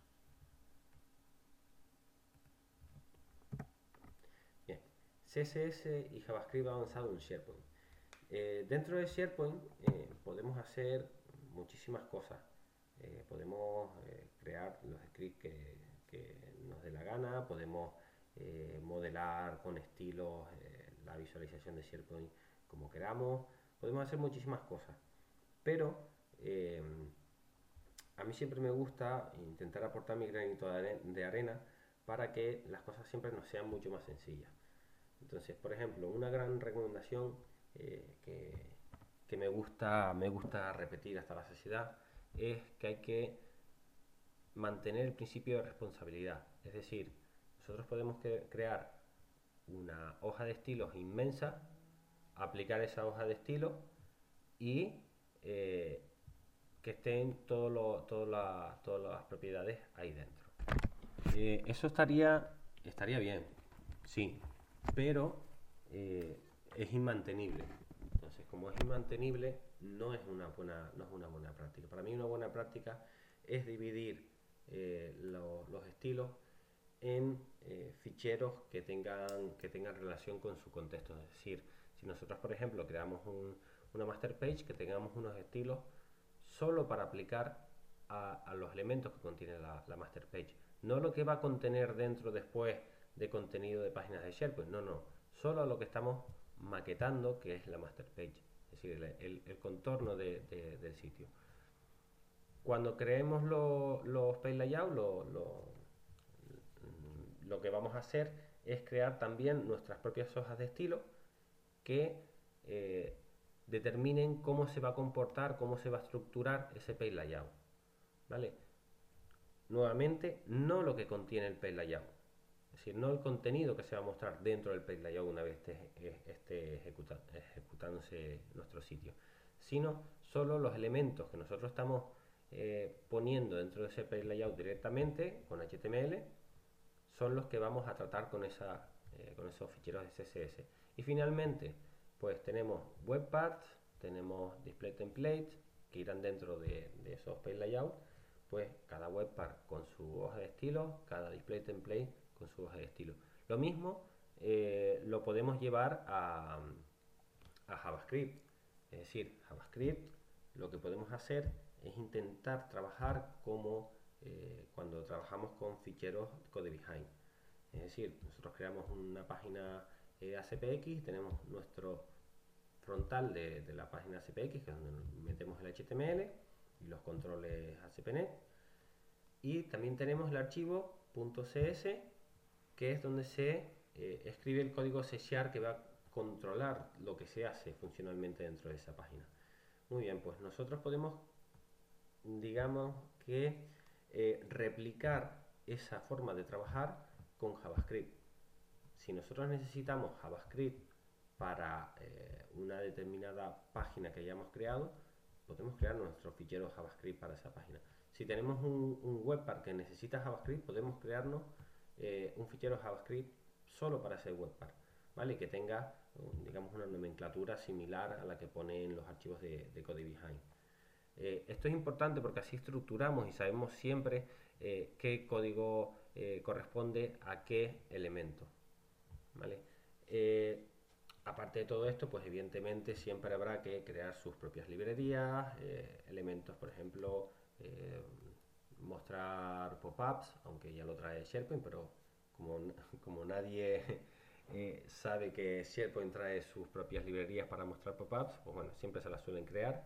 Bien, C S S y JavaScript avanzado en SharePoint. Eh, dentro de SharePoint eh, podemos hacer muchísimas cosas. Eh, podemos eh, crear los scripts que, que nos dé la gana, podemos eh, modelar con estilos eh, la visualización de SharePoint como queramos, podemos hacer muchísimas cosas, pero eh, a mí siempre me gusta intentar aportar mi granito de arena para que las cosas siempre nos sean mucho más sencillas. Entonces, por ejemplo, una gran recomendación eh, que, que me gusta, me gusta repetir hasta la saciedad es que hay que mantener el principio de responsabilidad. Es decir, nosotros podemos crear una hoja de estilos inmensa, aplicar esa hoja de estilos y eh, que estén todo lo, todo la, todas las propiedades ahí dentro. Eh, eso estaría, estaría bien, sí, pero eh, es inmantenible. Entonces, como es inmantenible, no es una buena, no es una buena práctica. Para mí una buena práctica es dividir eh, lo, los estilos en eh, ficheros que tengan, que tengan relación con su contexto. Es decir, si nosotros, por ejemplo, creamos un, una master page, que tengamos unos estilos solo para aplicar a, a los elementos que contiene la, la master page. No lo que va a contener dentro después de contenido de páginas de SharePoint, no, no. Solo lo que estamos maquetando, que es la master page. Es decir, el, el, el contorno de, de, del sitio. Cuando creemos lo, los page layout, lo, lo, lo que vamos a hacer es crear también nuestras propias hojas de estilo que eh, determinen cómo se va a comportar, cómo se va a estructurar ese page layout. ¿Vale? Nuevamente, no lo que contiene el page layout, es decir, no el contenido que se va a mostrar dentro del page layout una vez esté, esté ejecuta, ejecutándose nuestro sitio, sino solo los elementos que nosotros estamos eh, poniendo dentro de ese page layout directamente con H T M L son los que vamos a tratar con, esa, eh, con esos ficheros de C S S. Y finalmente, pues tenemos web parts, tenemos display templates que irán dentro de, de esos page layout, pues cada web part con su hoja de estilo, cada display template con su hoja de estilo. Lo mismo eh, lo podemos llevar a, a JavaScript. Es decir, JavaScript lo que podemos hacer es intentar trabajar como eh, cuando trabajamos con ficheros code behind. Es decir, nosotros creamos una página eh, A C P X, tenemos nuestro frontal de, de la página A C P X, que es donde metemos el H T M L y los controles A C P net, y también tenemos el archivo .cs, que es donde se eh, escribe el código C Sharp que va a controlar lo que se hace funcionalmente dentro de esa página. Muy bien, pues nosotros podemos, digamos que, eh, replicar esa forma de trabajar con JavaScript. Si nosotros necesitamos JavaScript para eh, una determinada página que hayamos creado, podemos crear nuestro fichero JavaScript para esa página. Si tenemos un, un webpack que necesita JavaScript, podemos crearnos eh, un fichero JavaScript solo para ese webpack, ¿vale? Que tenga, digamos, una nomenclatura similar a la que pone en los archivos de, de code behind. Eh, esto es importante porque así estructuramos y sabemos siempre eh, qué código eh, corresponde a qué elemento, ¿vale? Eh, aparte de todo esto, pues evidentemente siempre habrá que crear sus propias librerías, eh, elementos, por ejemplo, eh, mostrar pop-ups, aunque ya lo trae SharePoint, pero como, como nadie eh, sabe que SharePoint trae sus propias librerías para mostrar pop-ups, pues bueno, siempre se las suelen crear.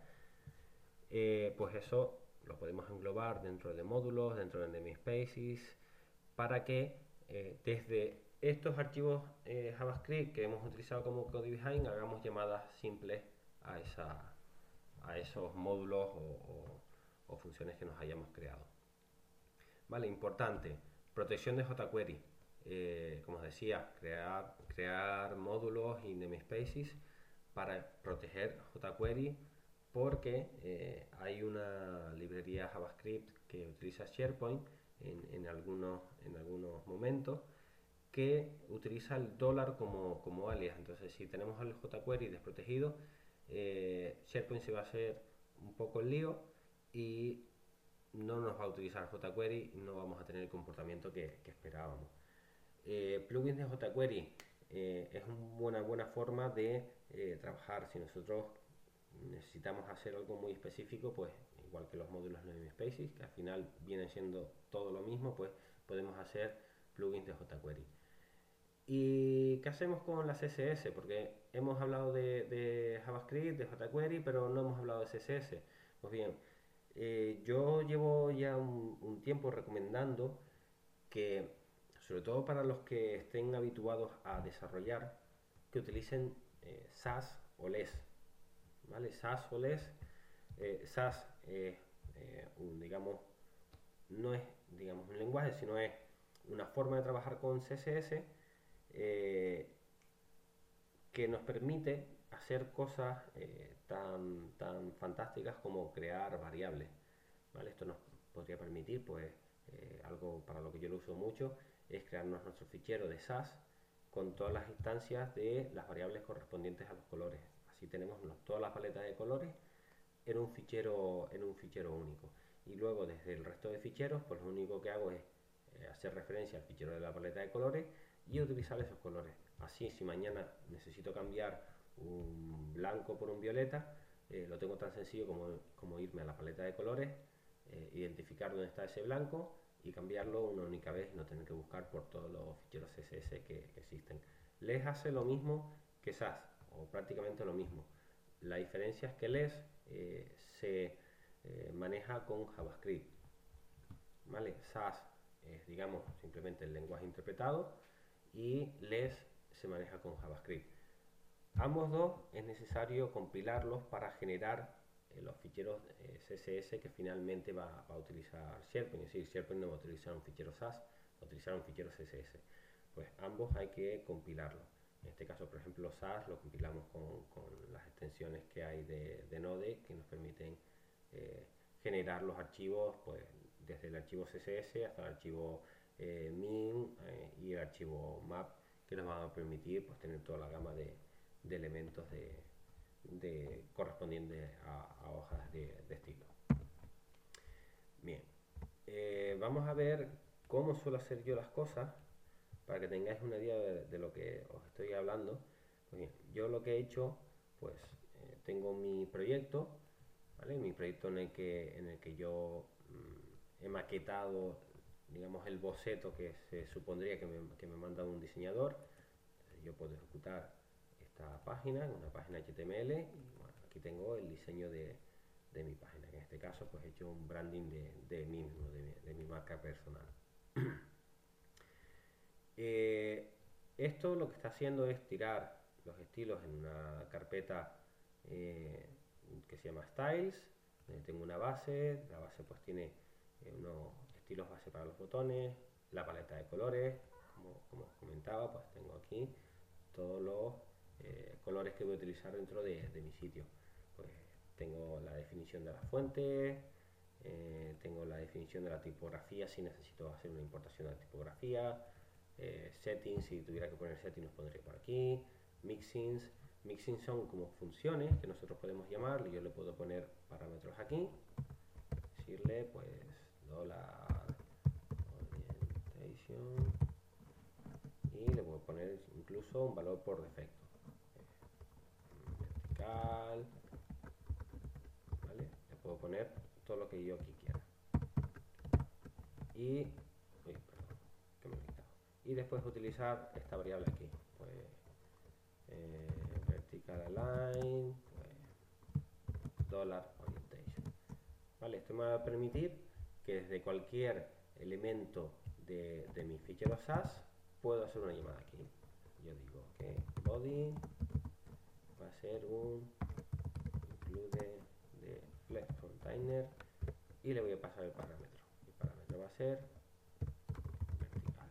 Eh, pues eso lo podemos englobar dentro de módulos, dentro de namespaces, para que eh, desde estos archivos eh, JavaScript que hemos utilizado como code behind hagamos llamadas simples a, esa, a esos módulos o, o, o funciones que nos hayamos creado. Vale, importante, protección de jQuery. Eh, como os decía, crear, crear módulos y namespaces para proteger jQuery, porque eh, hay una librería JavaScript que utiliza SharePoint en, en, algunos, en algunos momentos, que utiliza el dólar como, como alias. Entonces, si tenemos el jQuery desprotegido, eh, SharePoint se va a hacer un poco el lío y no nos va a utilizar jQuery y no vamos a tener el comportamiento que, que esperábamos. Eh, plugins de jQuery eh, es una buena forma de eh, trabajar. Si nosotros necesitamos hacer algo muy específico, pues igual que los módulos namespaces, que al final vienen siendo todo lo mismo, pues podemos hacer plugins de jQuery. ¿Y qué hacemos con la C S S? Porque hemos hablado de, de JavaScript, de jQuery, pero no hemos hablado de C S S. Pues bien, eh, yo llevo ya un, un tiempo recomendando que, sobre todo para los que estén habituados a desarrollar, que utilicen eh, Sass o Less, ¿vale? Sass o Less. Eh, Sass es, eh, un, digamos, no es, digamos, un lenguaje, sino es una forma de trabajar con C S S eh, que nos permite hacer cosas eh, tan, tan fantásticas como crear variables, ¿vale? Esto nos podría permitir, pues, eh, algo para lo que yo lo uso mucho, es crearnos nuestro fichero de Sass con todas las instancias de las variables correspondientes a los colores. Así tenemos todas las paletas de colores en un fichero, en un fichero único. Y luego desde el resto de ficheros, pues lo único que hago es eh, hacer referencia al fichero de la paleta de colores y utilizar esos colores. Así, si mañana necesito cambiar un blanco por un violeta, eh, lo tengo tan sencillo como, como irme a la paleta de colores, eh, identificar dónde está ese blanco y cambiarlo una única vez y no tener que buscar por todos los ficheros C S S que, que existen. Les hace lo mismo que Sass, o prácticamente lo mismo. La diferencia es que Less eh, se eh, maneja con JavaScript, ¿vale? Sass es, digamos, simplemente el lenguaje interpretado y Less se maneja con JavaScript. Ambos dos es necesario compilarlos para generar eh, los ficheros eh, C S S que finalmente va, va a utilizar SharePoint. Es decir, SharePoint no va a utilizar un fichero Sass, va a utilizar un fichero C S S. Pues ambos hay que compilarlos. En este caso, por ejemplo, Sass lo compilamos con, con las extensiones que hay de, de Node que nos permiten eh, generar los archivos, pues desde el archivo C S S hasta el archivo eh, min eh, y el archivo map, que nos van a permitir, pues, tener toda la gama de, de elementos de, de correspondientes a, a hojas de, de estilo. Bien, eh, vamos a ver cómo suelo hacer yo las cosas para que tengáis una idea de, de lo que os estoy hablando. Pues bien, yo lo que he hecho, pues eh, tengo mi proyecto, ¿vale? Mi proyecto en el que, en el que yo mmm, he maquetado, digamos, el boceto que se supondría que me, que me manda un diseñador. Entonces, yo puedo ejecutar esta página, una página H T M L, y bueno, aquí tengo el diseño de, de mi página, que en este caso pues he hecho un branding de, de mí mismo, de, de mi marca personal. eh, esto lo que está haciendo es tirar los estilos en una carpeta eh, que se llama Styles, donde tengo una base. La base pues tiene eh, unos estilos base para los botones, la paleta de colores, como, como os comentaba, pues tengo aquí todos los eh, colores que voy a utilizar dentro de, de mi sitio. Pues tengo la definición de la fuente, eh, tengo la definición de la tipografía si necesito hacer una importación de la tipografía, eh, settings, si tuviera que poner settings los pondría por aquí, mixins. Mixins son como funciones que nosotros podemos llamar, y yo le puedo poner parámetros aquí, decirle pues dólar orientation resolución y le voy a poner incluso un valor por defecto, vertical, ¿vale? Le puedo poner todo lo que yo aquí quiera y, uy, perdón, que me he quitado. Y después utilizar esta variable aquí, pues eh, vertical align, pues dollar orientation, ¿vale? Esto me va a permitir que desde cualquier elemento de, de mi fichero S A S puedo hacer una llamada aquí. Yo digo que body va a ser un include de flex container y le voy a pasar el parámetro. El parámetro va a ser vertical.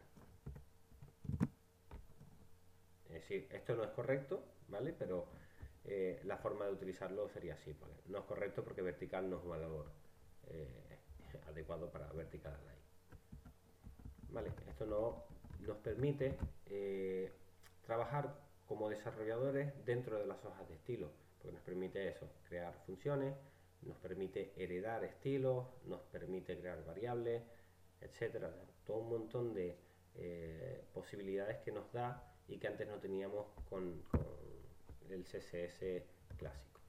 Es decir, esto no es correcto, ¿vale? Pero eh, la forma de utilizarlo sería así, ¿vale? No es correcto porque vertical no es un valor eh, adecuado para vertical align. Vale, esto no, nos permite eh, trabajar como desarrolladores dentro de las hojas de estilo, porque nos permite eso, crear funciones, nos permite heredar estilos, nos permite crear variables, etcétera. Todo un montón de eh, posibilidades que nos da y que antes no teníamos con, con el C S S clásico.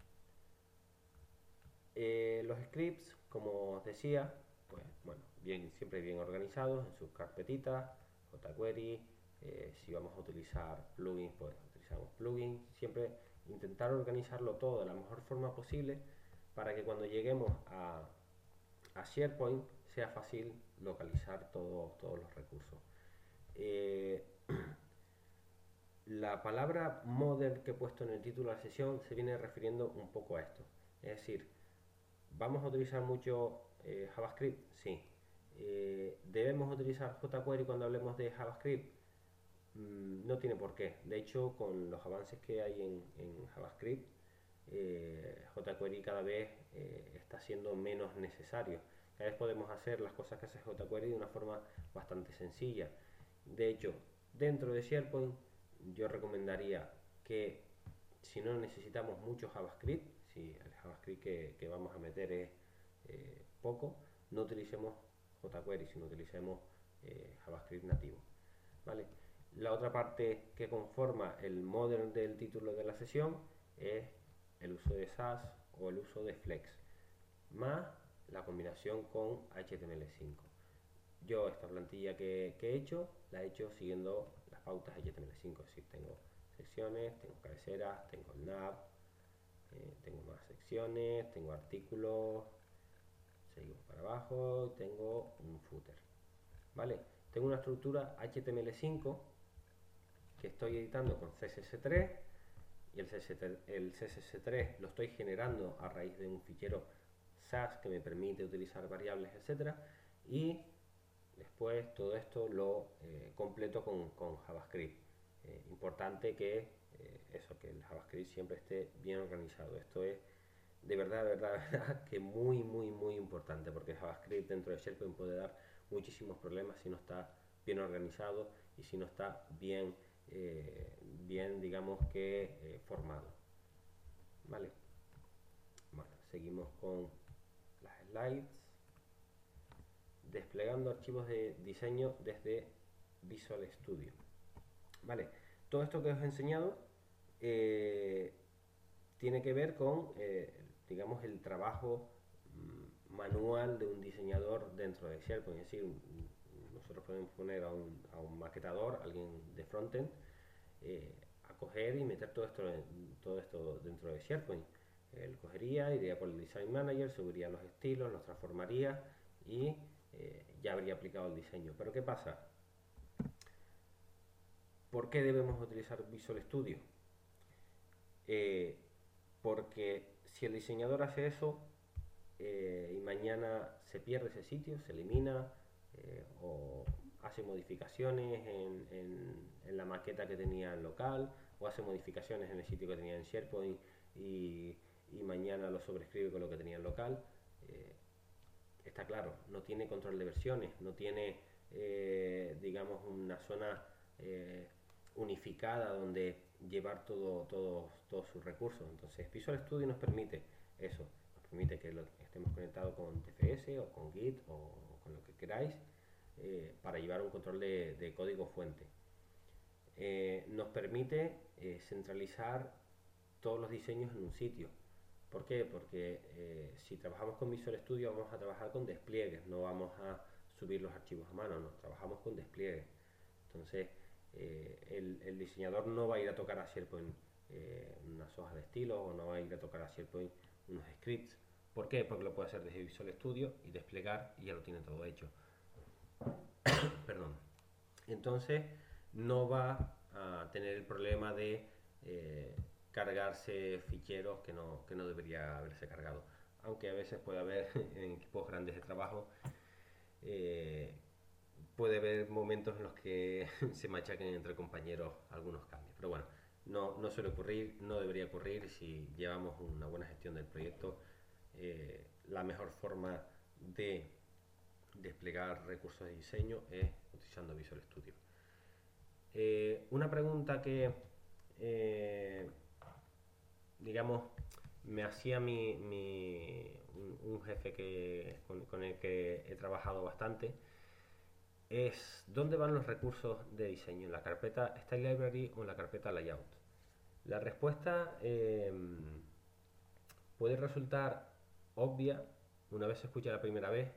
Eh, los scripts, como os decía, pues bueno, bien, siempre bien organizados en sus carpetitas, jQuery, eh, si vamos a utilizar plugins, pues utilizamos plugins, siempre intentar organizarlo todo de la mejor forma posible para que cuando lleguemos a, a SharePoint sea fácil localizar todo, todos los recursos. Eh, la palabra model que he puesto en el título de la sesión se viene refiriendo un poco a esto, es decir, ¿vamos a utilizar mucho eh, JavaScript? Sí. Eh, ¿Debemos utilizar jQuery cuando hablemos de JavaScript? Mm, no tiene por qué. De hecho, con los avances que hay en, en JavaScript, eh, jQuery cada vez eh, está siendo menos necesario. Cada vez podemos hacer las cosas que hace jQuery de una forma bastante sencilla. De hecho, dentro de SharePoint, yo recomendaría que si no necesitamos mucho JavaScript, si el JavaScript que, que vamos a meter es eh, poco, no utilicemos jQuery, sino utilicemos eh, JavaScript nativo, ¿vale? La otra parte que conforma el model del título de la sesión es el uso de S A S o el uso de Flex, más la combinación con H T M L cinco. Yo esta plantilla que, que he hecho, la he hecho siguiendo las pautas H T M L cinco, es decir, tengo secciones, tengo cabeceras, tengo el nav, eh, tengo más secciones, tengo artículos, seguimos para abajo, tengo un footer, ¿vale? Tengo una estructura H T M L cinco que estoy editando con C S S tres y el C S S, el C S S tres lo estoy generando a raíz de un fichero S A S que me permite utilizar variables, etcétera, y después todo esto lo eh, completo con, con JavaScript. Eh, importante que eh, eso, que el JavaScript siempre esté bien organizado. Esto es de verdad, de verdad, de verdad que muy, muy, muy importante, porque el JavaScript dentro de SharePoint puede dar muchísimos problemas si no está bien organizado y si no está bien, eh, bien digamos que eh, formado. ¿Vale? Bueno, seguimos con las slides. Desplegando archivos de diseño desde Visual Studio. Vale, todo esto que os he enseñado eh, tiene que ver con, eh, digamos, el trabajo mm, manual de un diseñador dentro de SharePoint. Es decir, nosotros podemos poner a un, a un maquetador, alguien de frontend, eh, a coger y meter todo esto, todo esto dentro de SharePoint. Él cogería, iría por el Design Manager, subiría los estilos, los transformaría y eh, ya habría aplicado el diseño. Pero ¿qué pasa? ¿Por qué debemos utilizar Visual Studio? Eh, porque si el diseñador hace eso eh, y mañana se pierde ese sitio, se elimina eh, o hace modificaciones en, en, en la maqueta que tenía en local o hace modificaciones en el sitio que tenía en SharePoint y, y mañana lo sobrescribe con lo que tenía en local, eh, está claro, no tiene control de versiones, no tiene, eh, digamos, una zona eh, unificada donde llevar todo, todo, todos sus recursos. Entonces, Visual Studio nos permite eso, nos permite que lo, estemos conectados con T F S o con Git o con lo que queráis eh, para llevar un control de, de código fuente. Eh, nos permite eh, centralizar todos los diseños en un sitio. ¿Por qué? Porque eh, si trabajamos con Visual Studio vamos a trabajar con despliegues, no vamos a subir los archivos a mano, no, trabajamos con despliegues. Entonces eh, el, el diseñador no va a ir a tocar a SharePoint eh, unas hojas de estilo, o no va a ir a tocar a SharePoint unos scripts. ¿Por qué? Porque lo puede hacer desde Visual Studio y desplegar y ya lo tiene todo hecho. Perdón. Entonces no va a tener el problema de eh, cargarse ficheros que no, que no debería haberse cargado. Aunque a veces puede haber en equipos grandes de trabajo, eh, puede haber momentos en los que se machaquen entre compañeros algunos cambios. Pero bueno, no, no suele ocurrir, no debería ocurrir si llevamos una buena gestión del proyecto. Eh, la mejor forma de desplegar recursos de diseño es utilizando Visual Studio. Eh, una pregunta que, eh, digamos, me hacía mi, mi un, un, jefe que, con, con el que he trabajado bastante es ¿dónde van los recursos de diseño? ¿En la carpeta Style Library o en la carpeta Layout? La respuesta eh, puede resultar obvia una vez se escucha la primera vez,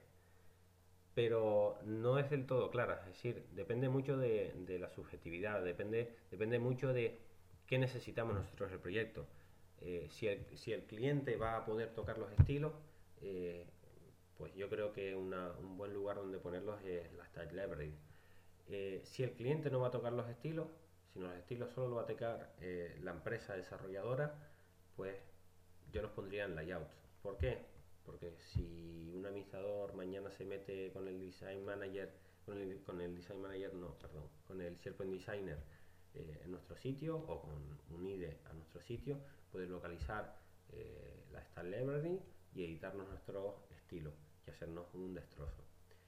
pero no es del todo clara. Es decir, depende mucho de, de la subjetividad, depende, depende mucho de qué necesitamos nosotros del proyecto. Eh, si, el, si el cliente va a poder tocar los estilos, eh, pues yo creo que una, un buen lugar donde ponerlos es la Style Library. Eh, si el cliente no va a tocar los estilos, sino los estilos solo lo va a tocar eh, la empresa desarrolladora, pues yo los pondría en Layout. ¿Por qué? Porque si un administrador mañana se mete con el Design Manager, con el, con el Design Manager, no, perdón, con el SharePoint Designer eh, en nuestro sitio o con un I D E a nuestro sitio, puede localizar eh, la Style Library y editarnos nuestros estilos y hacernos un destrozo.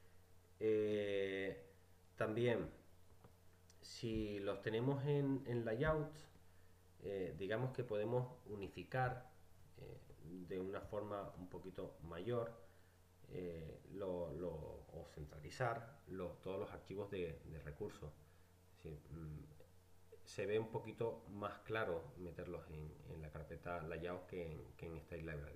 Eh, también, si los tenemos en, en layouts, eh, digamos que podemos unificar eh, de una forma un poquito mayor eh, lo, lo, o centralizar lo, todos los archivos de, de recursos. Es decir, mmm, se ve un poquito más claro meterlos en, en la carpeta layout que en, que en Style Library.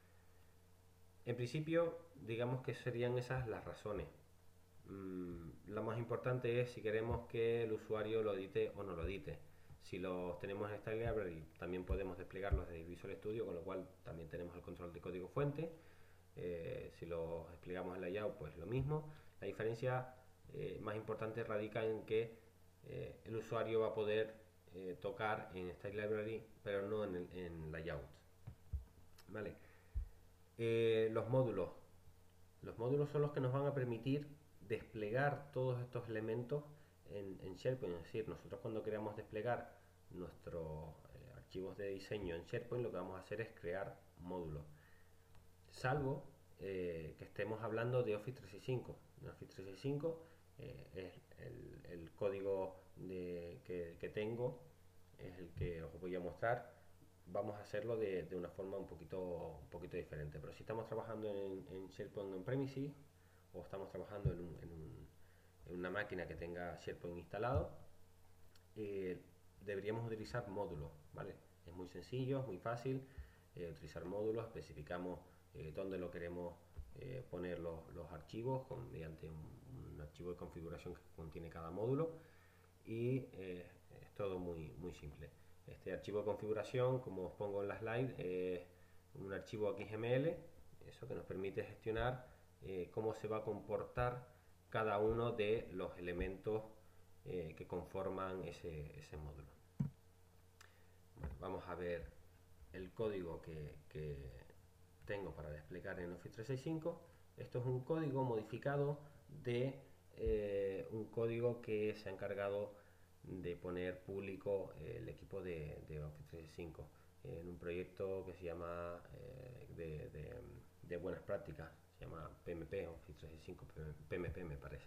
En principio, digamos que serían esas las razones. Mm, lo más importante es si queremos que el usuario lo edite o no lo edite. Si los tenemos en Style Library, también podemos desplegarlos desde Visual Studio, con lo cual también tenemos el control de código fuente. Eh, si los desplegamos en Layout, pues lo mismo. La diferencia eh, más importante radica en que eh, el usuario va a poder eh, tocar en Style Library, pero no en, en Layout. ¿Vale? Eh, los módulos. Los módulos son los que nos van a permitir desplegar todos estos elementos en, en SharePoint. Es decir, nosotros cuando queramos desplegar nuestros eh, archivos de diseño en SharePoint, lo que vamos a hacer es crear módulos. Salvo eh, que estemos hablando de Office trescientos sesenta y cinco. En Office trescientos sesenta y cinco eh, es el, el código de, que, que tengo, es el que os voy a mostrar. Vamos a hacerlo de, de una forma un poquito, un poquito diferente. Pero si estamos trabajando en, en SharePoint on-premises o estamos trabajando en, un, en, un, en una máquina que tenga SharePoint instalado, eh, deberíamos utilizar módulos, ¿vale? Es muy sencillo, es muy fácil eh, utilizar módulos. Especificamos eh, dónde lo queremos eh, poner los, los archivos con, mediante un, un archivo de configuración que contiene cada módulo, y eh, es todo muy, muy simple. Este archivo de configuración, como os pongo en la slide, es un archivo X M L, eso que nos permite gestionar eh, cómo se va a comportar cada uno de los elementos eh, que conforman ese, ese módulo. Bueno, vamos a ver el código que, que tengo para desplegar en Office trescientos sesenta y cinco. Esto es un código modificado de eh, un código que se ha encargado de poner público eh, el equipo de, de Office trescientos sesenta y cinco en un proyecto que se llama eh, de, de, de buenas prácticas, se llama P M P, Office trescientos sesenta y cinco, P M P me parece.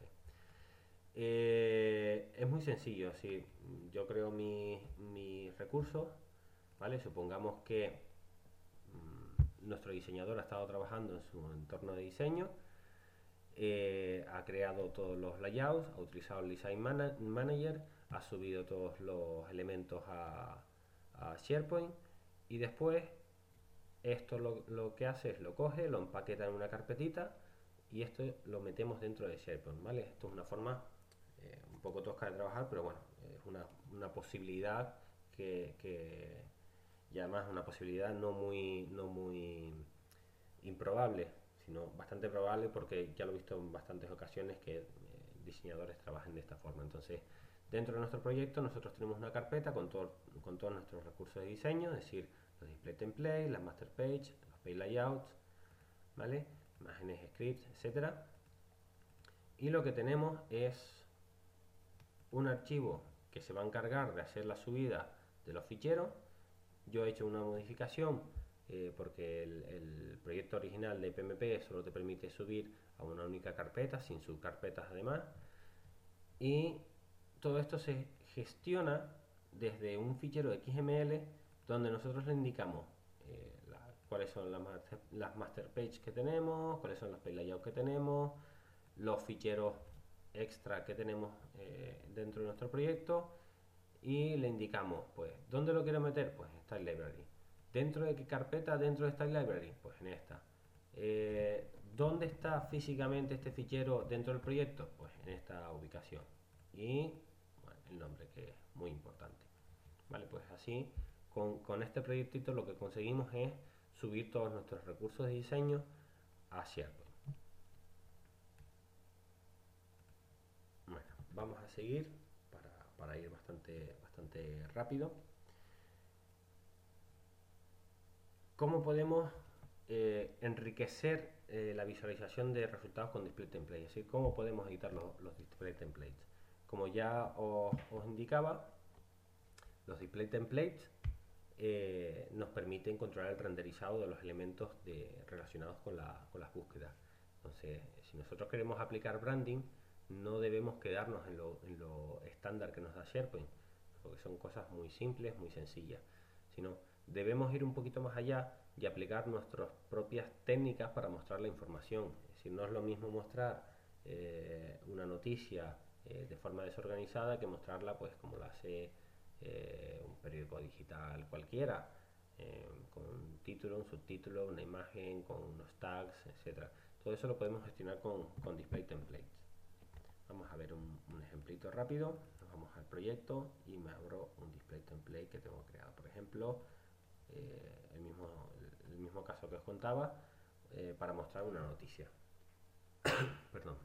Eh, es muy sencillo, sí. Yo creo mis mi recursos, ¿vale? Supongamos que mmm, nuestro diseñador ha estado trabajando en su entorno de diseño. eh, ha creado todos los layouts, ha utilizado el Design Mana- Manager, ha subido todos los elementos a, a SharePoint y después esto lo, lo que hace es lo coge, lo empaqueta en una carpetita y esto lo metemos dentro de SharePoint, ¿vale? Esto es una forma eh, un poco tosca de trabajar, pero bueno, es una, una posibilidad que, que y además una posibilidad no muy, no muy improbable, sino bastante probable porque ya lo he visto en bastantes ocasiones que eh, diseñadores trabajan de esta forma. Entonces, dentro de nuestro proyecto nosotros tenemos una carpeta con, todo, con todos nuestros recursos de diseño, es decir, los display templates, las master page, los page layouts, ¿vale? Imágenes, scripts, etcétera. Y lo que tenemos es un archivo que se va a encargar de hacer la subida de los ficheros. Yo he hecho una modificación eh, porque el, el proyecto original de P M P solo te permite subir a una única carpeta, sin subcarpetas además. Y todo esto se gestiona desde un fichero de X M L donde nosotros le indicamos eh, la, cuáles son las master, las master page que tenemos, cuáles son los page layouts que tenemos, los ficheros extra que tenemos eh, dentro de nuestro proyecto y le indicamos, pues, ¿dónde lo quiero meter? Pues en Style Library. ¿Dentro de qué carpeta dentro de Style Library? Pues en esta. Eh, ¿Dónde está físicamente este fichero dentro del proyecto? Pues en esta ubicación. Y bueno, el nombre, que es muy importante. Vale, pues así, con, con este proyectito lo que conseguimos es subir todos nuestros recursos de diseño a SharePoint. Bueno, vamos a seguir para, para ir bastante, bastante rápido. ¿Cómo podemos eh, enriquecer eh, la visualización de resultados con display templates? Es decir, ¿cómo podemos editar los, los display templates? Como ya os, os indicaba, los display templates eh, nos permiten controlar el renderizado de los elementos de, relacionados con, la, con las búsquedas. Entonces, si nosotros queremos aplicar branding, no debemos quedarnos en lo, en lo estándar que nos da SharePoint, porque son cosas muy simples, muy sencillas, sino debemos ir un poquito más allá y aplicar nuestras propias técnicas para mostrar la información. Es decir, no es lo mismo mostrar eh, una noticia eh, de forma desorganizada que mostrarla pues como lo hace eh, un periódico digital cualquiera, eh, con un título, un subtítulo, una imagen, con unos tags, etcétera. Todo eso lo podemos gestionar con, con display templates. Vamos a ver un, un ejemplito rápido. Nos vamos al proyecto y me abro un display template que tengo creado. Por ejemplo, eh, el, mismo, el mismo caso que os contaba, eh, para mostrar una noticia. Perdón.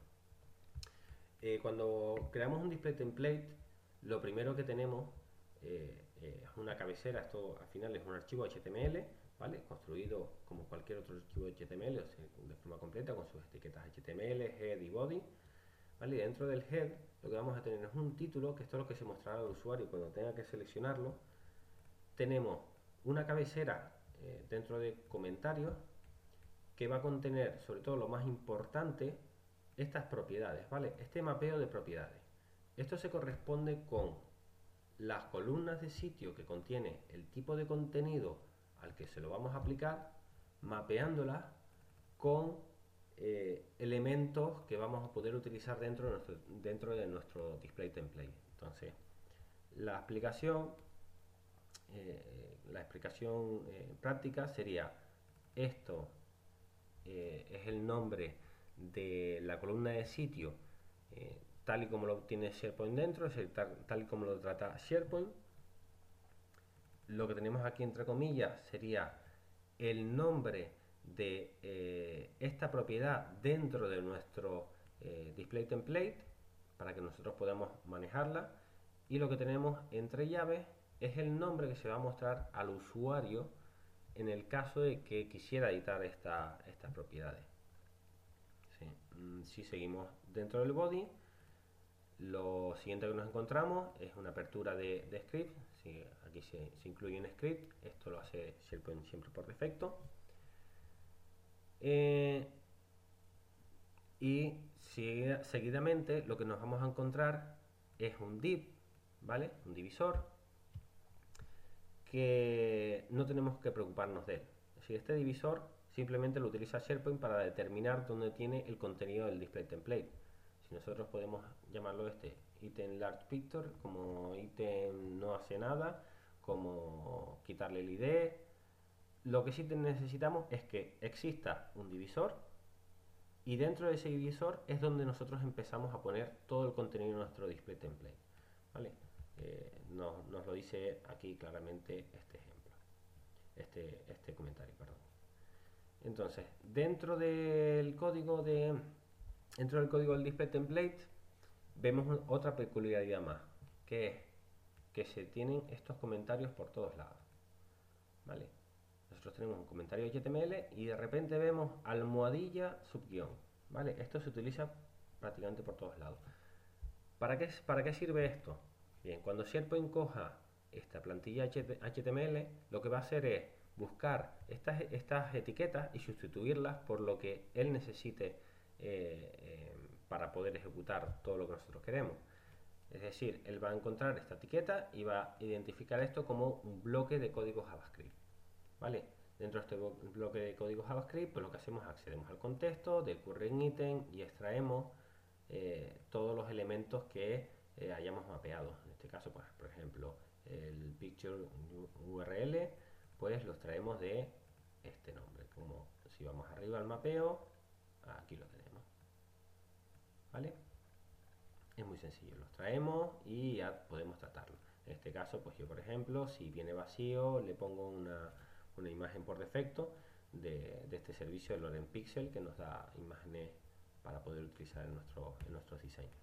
Eh, cuando creamos un display template, lo primero que tenemos eh, eh, es una cabecera. Esto al final es un archivo H T M L, ¿vale? Construido como cualquier otro archivo H T M L, o sea, de forma completa con sus etiquetas H T M L, head y body. ¿Vale? Y dentro del head lo que vamos a tener es un título, que esto es lo que se mostrará al usuario cuando tenga que seleccionarlo. Tenemos una cabecera eh, dentro de comentarios que va a contener, sobre todo lo más importante, estas propiedades, ¿vale? Este mapeo de propiedades. Esto se corresponde con las columnas de sitio que contiene el tipo de contenido al que se lo vamos a aplicar, mapeándolas con eh, elementos que vamos a poder utilizar dentro de nuestro, dentro de nuestro display template. Entonces, la explicación, eh, la explicación eh, práctica sería: esto eh, es el nombre de la columna de sitio eh, tal y como lo tiene SharePoint dentro, es decir, tal, tal y como lo trata SharePoint. Lo que tenemos aquí entre comillas sería el nombre de eh, esta propiedad dentro de nuestro eh, display template para que nosotros podamos manejarla, y lo que tenemos entre llaves es el nombre que se va a mostrar al usuario en el caso de que quisiera editar esta, estas propiedades. Sí. Si seguimos dentro del body, lo siguiente que nos encontramos es una apertura de, de script. Sí, aquí se, se incluye un script, esto lo hace SharePoint siempre por defecto. Eh, y seguida, seguidamente lo que nos vamos a encontrar es un div, ¿vale? Un divisor que no tenemos que preocuparnos de él. Es decir, este divisor simplemente lo utiliza SharePoint para determinar dónde tiene el contenido del display template. Si nosotros podemos llamarlo este ítem large picture, como ítem no hace nada, como quitarle el I D. Lo que sí necesitamos es que exista un divisor, y dentro de ese divisor es donde nosotros empezamos a poner todo el contenido de nuestro display template, ¿vale? Eh, nos, nos lo dice aquí claramente este ejemplo, este, este comentario, perdón. Entonces, dentro del código de dentro del código del display template vemos otra peculiaridad más, que es que se tienen estos comentarios por todos lados, ¿vale? Nosotros tenemos un comentario H T M L y de repente vemos almohadilla subguión, ¿vale? Esto se utiliza prácticamente por todos lados. ¿Para qué, ¿Para qué sirve esto? Bien, cuando SharePoint coja esta plantilla H T M L, lo que va a hacer es buscar estas, estas etiquetas y sustituirlas por lo que él necesite eh, eh, para poder ejecutar todo lo que nosotros queremos. Es decir, él va a encontrar esta etiqueta y va a identificar esto como un bloque de código JavaScript, ¿vale? Dentro de este bloque de código JavaScript, pues lo que hacemos es accedemos al contexto del current item y extraemos eh, todos los elementos que eh, hayamos mapeado. En este caso, pues, por ejemplo, el picture U R L, pues los traemos de este nombre. Como si vamos arriba al mapeo, aquí lo tenemos, ¿vale? Es muy sencillo, los traemos y ya podemos tratarlo. En este caso, pues yo, por ejemplo, si viene vacío, le pongo una, una imagen por defecto de, de este servicio de Lorem Pixel, que nos da imágenes para poder utilizar en, nuestro, en nuestros diseños.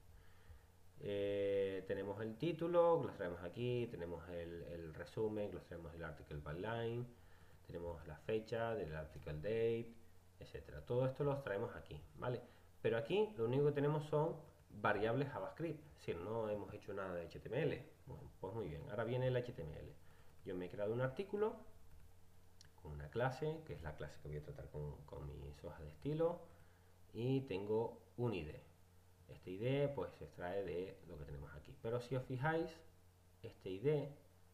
Eh, tenemos el título, los traemos aquí, tenemos el, el resumen, los traemos el article by line, tenemos la fecha del article date, etcétera. Todo esto los traemos aquí, ¿vale? Pero aquí lo único que tenemos son variables JavaScript, es decir, no hemos hecho nada de H T M L. Bueno, pues muy bien, ahora viene el H T M L. Yo me he creado un artículo con una clase, que es la clase que voy a tratar con, con mis hojas de estilo, y tengo un I D. Este I D pues se extrae de lo que tenemos aquí. Pero si os fijáis, este I D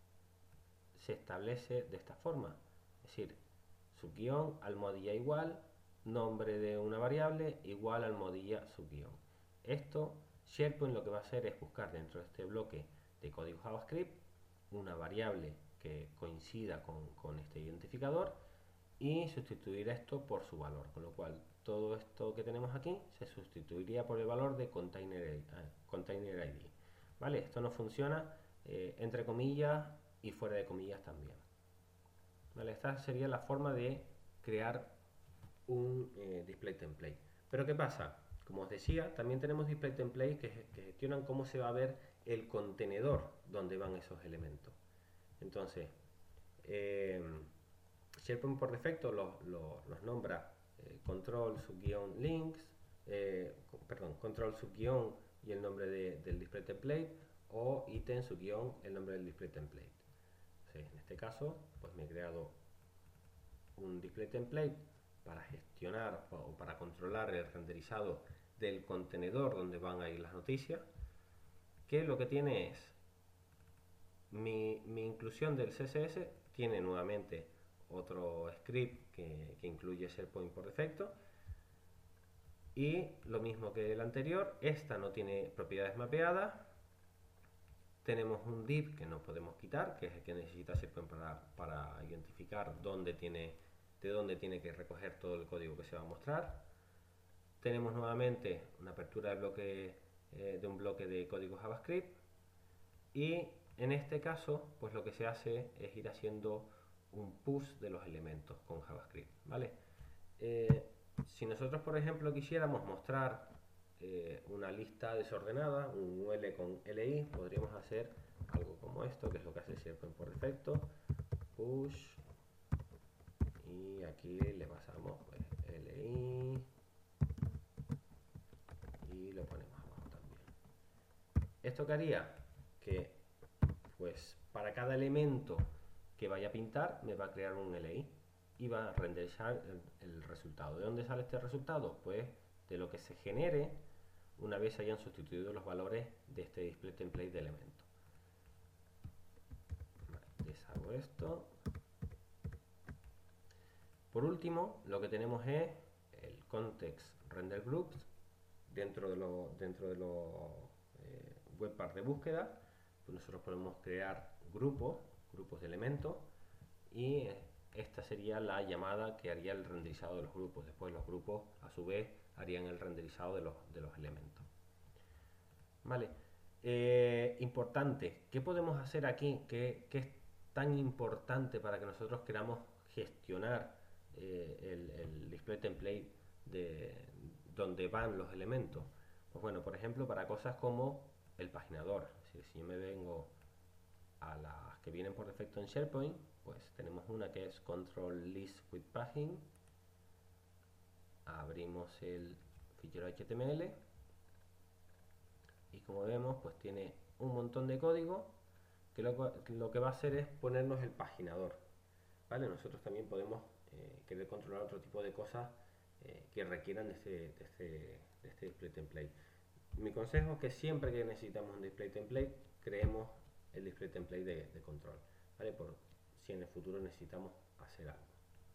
se establece de esta forma. Es decir, subguión, almohadilla igual, nombre de una variable igual almohadilla subguión. Esto, SharePoint lo que va a hacer es buscar dentro de este bloque de código JavaScript una variable que coincida con, con este identificador y sustituir esto por su valor, con lo cual todo esto que tenemos aquí se sustituiría por el valor de container, container I D. ¿Vale? Esto no funciona eh, entre comillas y fuera de comillas también. ¿Vale? Esta sería la forma de crear un eh, display template. Pero ¿qué pasa? Como os decía, también tenemos display templates que, que gestionan cómo se va a ver el contenedor donde van esos elementos. Entonces, eh, SharePoint por defecto los, los, los nombra eh, control subguión links, eh, perdón, control subguión y el nombre de, del display template, o ítem subguión el nombre del display template. Entonces, en este caso, pues me he creado un display template para gestionar o para controlar el renderizado del contenedor donde van a ir las noticias, que lo que tiene es mi, mi inclusión del C S S, tiene nuevamente otro script que, que incluye SharePoint por defecto, y lo mismo que el anterior, esta no tiene propiedades mapeadas. Tenemos un div que no podemos quitar, que es el que necesita SharePoint para, para identificar dónde tiene, de dónde tiene que recoger todo el código que se va a mostrar. Tenemos nuevamente una apertura de, bloque, eh, de un bloque de código JavaScript, y en este caso pues lo que se hace es ir haciendo un push de los elementos con JavaScript, ¿vale? Eh, si nosotros, por ejemplo, quisiéramos mostrar eh, una lista desordenada, un U L con L I, podríamos hacer algo como esto, que es lo que hace SharePoint por defecto, push, y aquí le pasamos pues, L I y lo ponemos abajo también. ¿Esto qué haría? Que pues para cada elemento que vaya a pintar me va a crear un L I y va a renderizar el, el resultado. ¿De dónde sale este resultado? Pues de lo que se genere una vez hayan sustituido los valores de este display template de elemento. Vale, deshago esto. Por último, lo que tenemos es el context render groups dentro de los dentro de los eh, webpack de búsqueda. Pues nosotros podemos crear grupos, grupos de elementos, y esta sería la llamada que haría el renderizado de los grupos. Después los grupos a su vez harían el renderizado de los, de los elementos. Vale. Eh, importante, ¿qué podemos hacer aquí? ¿Qué, qué es tan importante para que nosotros queramos gestionar eh, el, el display template de donde van los elementos? Pues bueno, por ejemplo, para cosas como el paginador. Es decir, si yo me vengo a las que vienen por defecto en SharePoint, pues tenemos una que es Control List with Pagin. Abrimos el fichero H T M L y como vemos, pues tiene un montón de código que lo, que lo que va a hacer es ponernos el paginador. ¿Vale? Nosotros también podemos eh, querer controlar otro tipo de cosas eh, que requieran de este, de, este, de este display template. Mi consejo es que siempre que necesitamos un display template, creemos el display template de, de control, ¿vale? Por si en el futuro necesitamos hacer algo.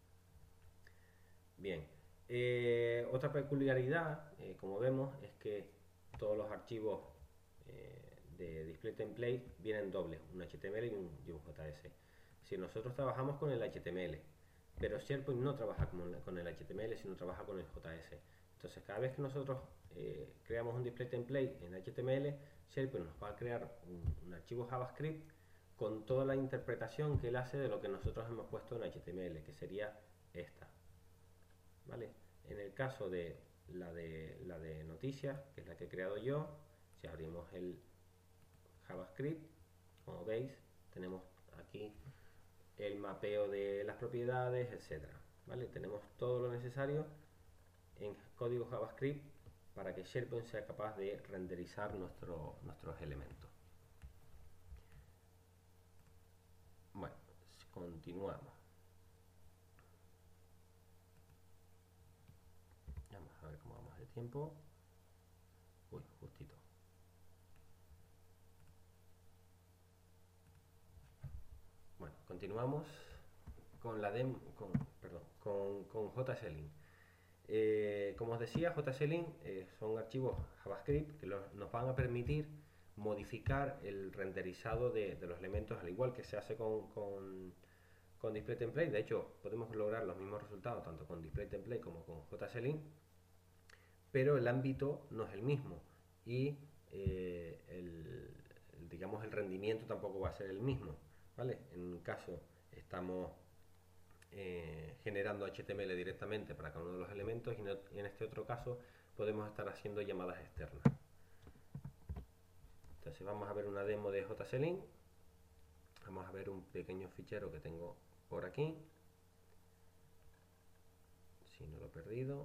Bien, eh, otra peculiaridad, eh, como vemos, es que todos los archivos eh, de display template vienen dobles, un H T M L y un, y un J S. Si nosotros trabajamos con el H T M L, pero SharePoint no trabaja con, con el H T M L, sino trabaja con el J S. Entonces, cada vez que nosotros eh, creamos un display template en H T M L, SharePoint nos va a crear un, un archivo JavaScript con toda la interpretación que él hace de lo que nosotros hemos puesto en H T M L, que sería esta. ¿Vale? En el caso de la de, la de noticias, que es la que he creado yo, si abrimos el JavaScript, como veis, tenemos aquí el mapeo de las propiedades, etcétera. ¿Vale? Tenemos todo lo necesario en código JavaScript para que SharePoint sea capaz de renderizar nuestro, nuestros elementos. Bueno, continuamos. Vamos a ver cómo vamos de tiempo. Uy, justito. Bueno, continuamos con la demo, con, perdón, con, con JSLink. Eh, como os decía, JSLink eh, son archivos JavaScript que los, nos van a permitir modificar el renderizado de, de los elementos, al igual que se hace con, con, con Display Template. De hecho, podemos lograr los mismos resultados tanto con Display Template como con JSLink, pero el ámbito no es el mismo y eh, el, el, digamos, el rendimiento tampoco va a ser el mismo. ¿Vale? En un caso estamos eh, generando H T M L directamente para cada uno de los elementos y, no, y en este otro caso podemos estar haciendo llamadas externas. Entonces vamos a ver una demo de JSLink. Vamos a ver un pequeño fichero que tengo por aquí. Si no lo he perdido.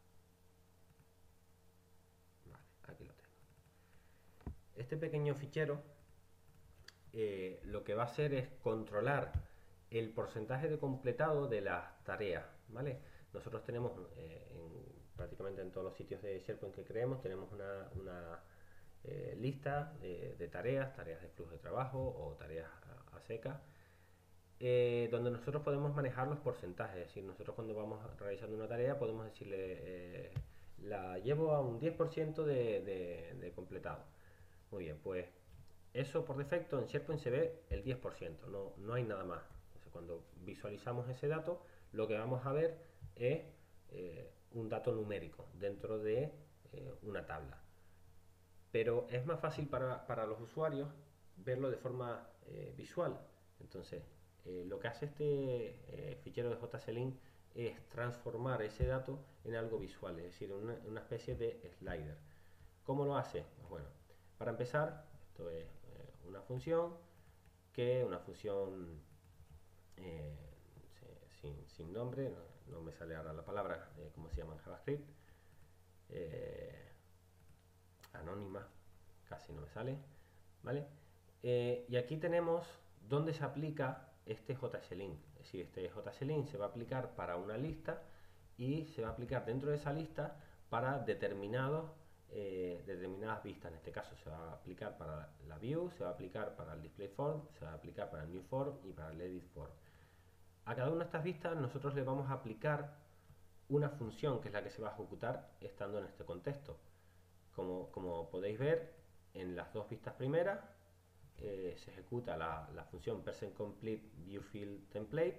Vale, aquí lo tengo. Este pequeño fichero eh, lo que va a hacer es controlar el porcentaje de completado de las tareas, ¿vale? Nosotros tenemos eh, en, prácticamente en todos los sitios de SharePoint que creemos, tenemos una, una eh, lista de, de tareas, tareas de flujo de trabajo o tareas a, a seca, eh, donde nosotros podemos manejar los porcentajes. Es decir, nosotros cuando vamos realizando una tarea podemos decirle eh, la llevo a un diez por ciento de, de, de completado. Muy bien, pues eso por defecto en SharePoint se ve el diez por ciento, no, no hay nada más. Entonces, cuando visualizamos ese dato, lo que vamos a ver es eh, un dato numérico dentro de eh, una tabla. Pero es más fácil para, para los usuarios verlo de forma eh, visual. Entonces, eh, lo que hace este eh, fichero de JSLink es transformar ese dato en algo visual, es decir, una, una especie de slider. ¿Cómo lo hace? Pues bueno, para empezar, esto es una función que una función eh, sin, sin nombre, no, no me sale ahora la palabra, eh, cómo se llama en JavaScript, eh, anónima, casi no me sale, ¿vale? Eh, y aquí tenemos dónde se aplica este JSLink, es decir, este JSLink se va a aplicar para una lista y se va a aplicar dentro de esa lista para determinados Eh, determinadas vistas. En este caso se va a aplicar para la view, se va a aplicar para el display form, se va a aplicar para el new form y para el edit form. A cada una de estas vistas nosotros le vamos a aplicar una función que es la que se va a ejecutar estando en este contexto. Como, como podéis ver, en las dos vistas primeras eh, se ejecuta la, la función PersonCompleteViewFieldTemplate,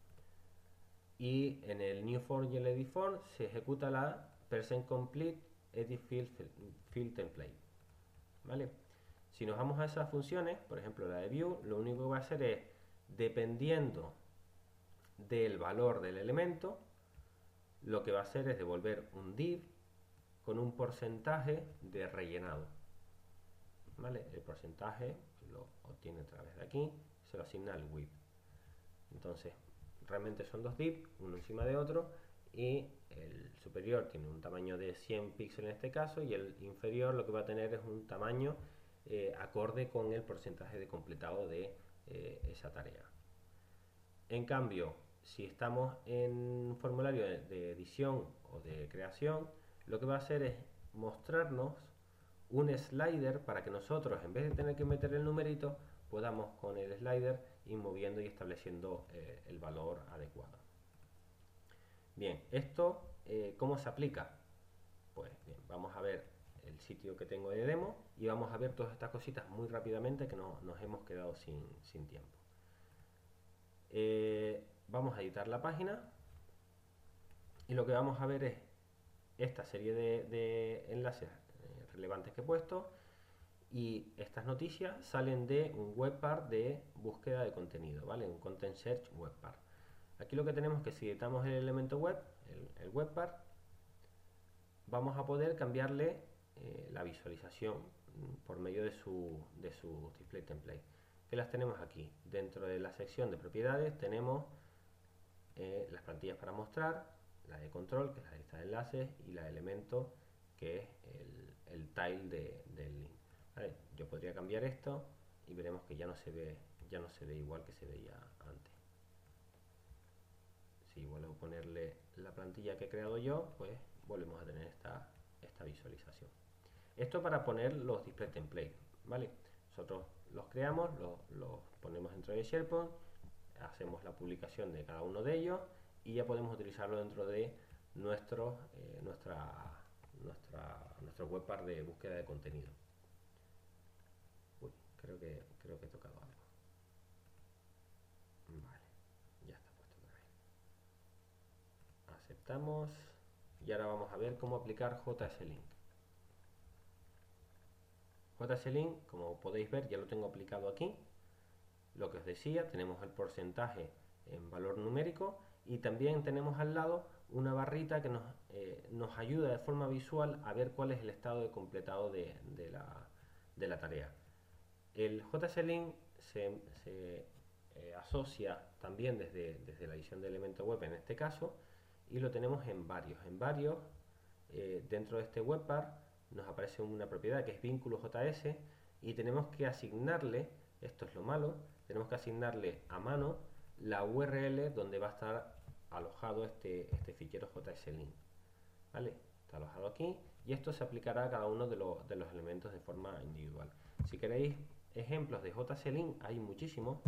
y en el newForm y el editForm se ejecuta la PersonCompleteEditFieldTemplate. ¿Vale? Si nos vamos a esas funciones, por ejemplo la de View, lo único que va a hacer es, dependiendo del valor del elemento, lo que va a hacer es devolver un div con un porcentaje de rellenado. ¿Vale? El porcentaje lo obtiene a través de aquí, se lo asigna al width. Entonces, realmente son dos divs, uno encima de otro, y el superior tiene un tamaño de cien píxeles en este caso, y el inferior lo que va a tener es un tamaño eh, acorde con el porcentaje de completado de eh, esa tarea. En cambio, si estamos en un formulario de, de edición o de creación, lo que va a hacer es mostrarnos un slider para que nosotros, en vez de tener que meter el numerito, podamos con el slider ir moviendo y estableciendo eh, el valor adecuado. Bien, esto eh, ¿cómo se aplica? Pues bien, vamos a ver el sitio que tengo de demo y vamos a ver todas estas cositas muy rápidamente que no, nos hemos quedado sin, sin tiempo. Eh, vamos a editar la página y lo que vamos a ver es esta serie de, de enlaces eh, relevantes que he puesto, y estas noticias salen de un webpar de búsqueda de contenido, ¿vale? Un Content Search webpar. Aquí lo que tenemos es que si editamos el elemento web, el, el webpar, vamos a poder cambiarle eh, la visualización por medio de su, de su display template, que las tenemos aquí. Dentro de la sección de propiedades tenemos eh, las plantillas para mostrar, la de control, que es la lista de enlaces, y la de elemento, que es el, el tile de, del link. ¿Vale? Yo podría cambiar esto y veremos que ya no se ve, ya no se ve igual que se veía antes. Si vuelvo a ponerle la plantilla que he creado yo, pues volvemos a tener esta, esta visualización. Esto para poner los display templates, ¿vale? Nosotros los creamos, los, los ponemos dentro de SharePoint, hacemos la publicación de cada uno de ellos y ya podemos utilizarlo dentro de nuestro, eh, nuestra, nuestra, nuestro webpar de búsqueda de contenido. Uy, creo que, creo que he tocado algo. Vale, ya está puesto otra vez. Aceptamos y ahora vamos a ver cómo aplicar J S Link. J S Link, como podéis ver, ya lo tengo aplicado aquí. Lo que os decía, tenemos el porcentaje en valor numérico y también tenemos al lado una barrita que nos, eh, nos ayuda de forma visual a ver cuál es el estado de completado de, de, la, de la tarea. El J S Link se, se eh, asocia también desde, desde la edición de elemento web en este caso, y lo tenemos en varios. En varios, eh, dentro de este webpar nos aparece una propiedad que es vínculo J S y tenemos que asignarle, esto es lo malo, tenemos que asignarle a mano la U R L donde va a estar alojado este, este fichero J S Link. ¿Vale? Está alojado aquí y esto se aplicará a cada uno de, lo, de los elementos de forma individual. Si queréis ejemplos de J S Link, hay muchísimos.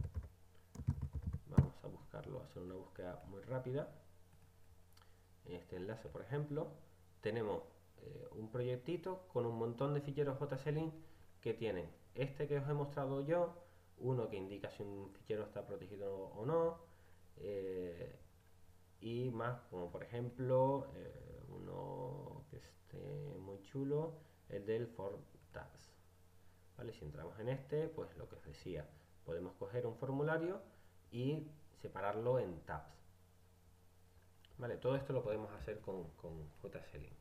Vamos a buscarlo, a hacer una búsqueda muy rápida. En este enlace, por ejemplo, tenemos eh, un proyectito con un montón de ficheros J S Link que tienen este que os he mostrado yo, uno que indica si un fichero está protegido o no, eh, y más, como por ejemplo eh, uno que esté muy chulo, el del form tags. ¿Vale? Si entramos en este, pues lo que os decía, podemos coger un formulario y separarlo en tabs. ¿Vale? Todo esto lo podemos hacer con, con J S Link.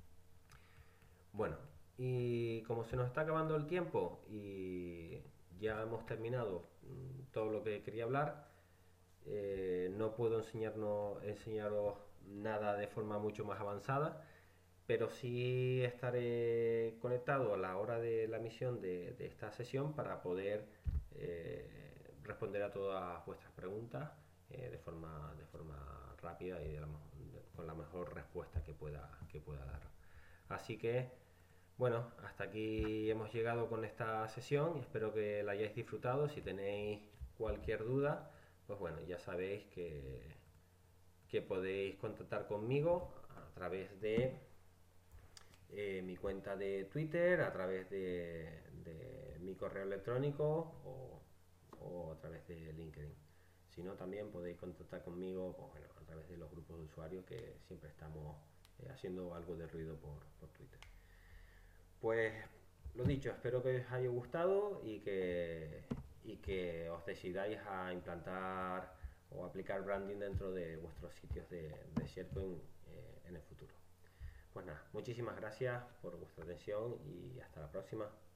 Bueno, y como se nos está acabando el tiempo y ya hemos terminado todo lo que quería hablar, eh, no puedo enseñarnos, enseñaros nada de forma mucho más avanzada, pero sí estaré conectado a la hora de la emisión de, de esta sesión para poder eh, responder a todas vuestras preguntas eh, de forma de forma rápida y de la, de, con la mejor respuesta que pueda que pueda dar. Así que bueno, hasta aquí hemos llegado con esta sesión y espero que la hayáis disfrutado. Si tenéis cualquier duda, pues bueno, ya sabéis que, que podéis contactar conmigo a través de eh, mi cuenta de Twitter, a través de, de mi correo electrónico o, o a través de LinkedIn. Si no, también podéis contactar conmigo pues, bueno, a través de los grupos de usuarios que siempre estamos eh, haciendo algo de ruido por, por Twitter. Pues lo dicho, espero que os haya gustado y que, y que os decidáis a implantar o aplicar branding dentro de vuestros sitios de, de SharePoint eh, en el futuro. Pues nada, muchísimas gracias por vuestra atención y hasta la próxima.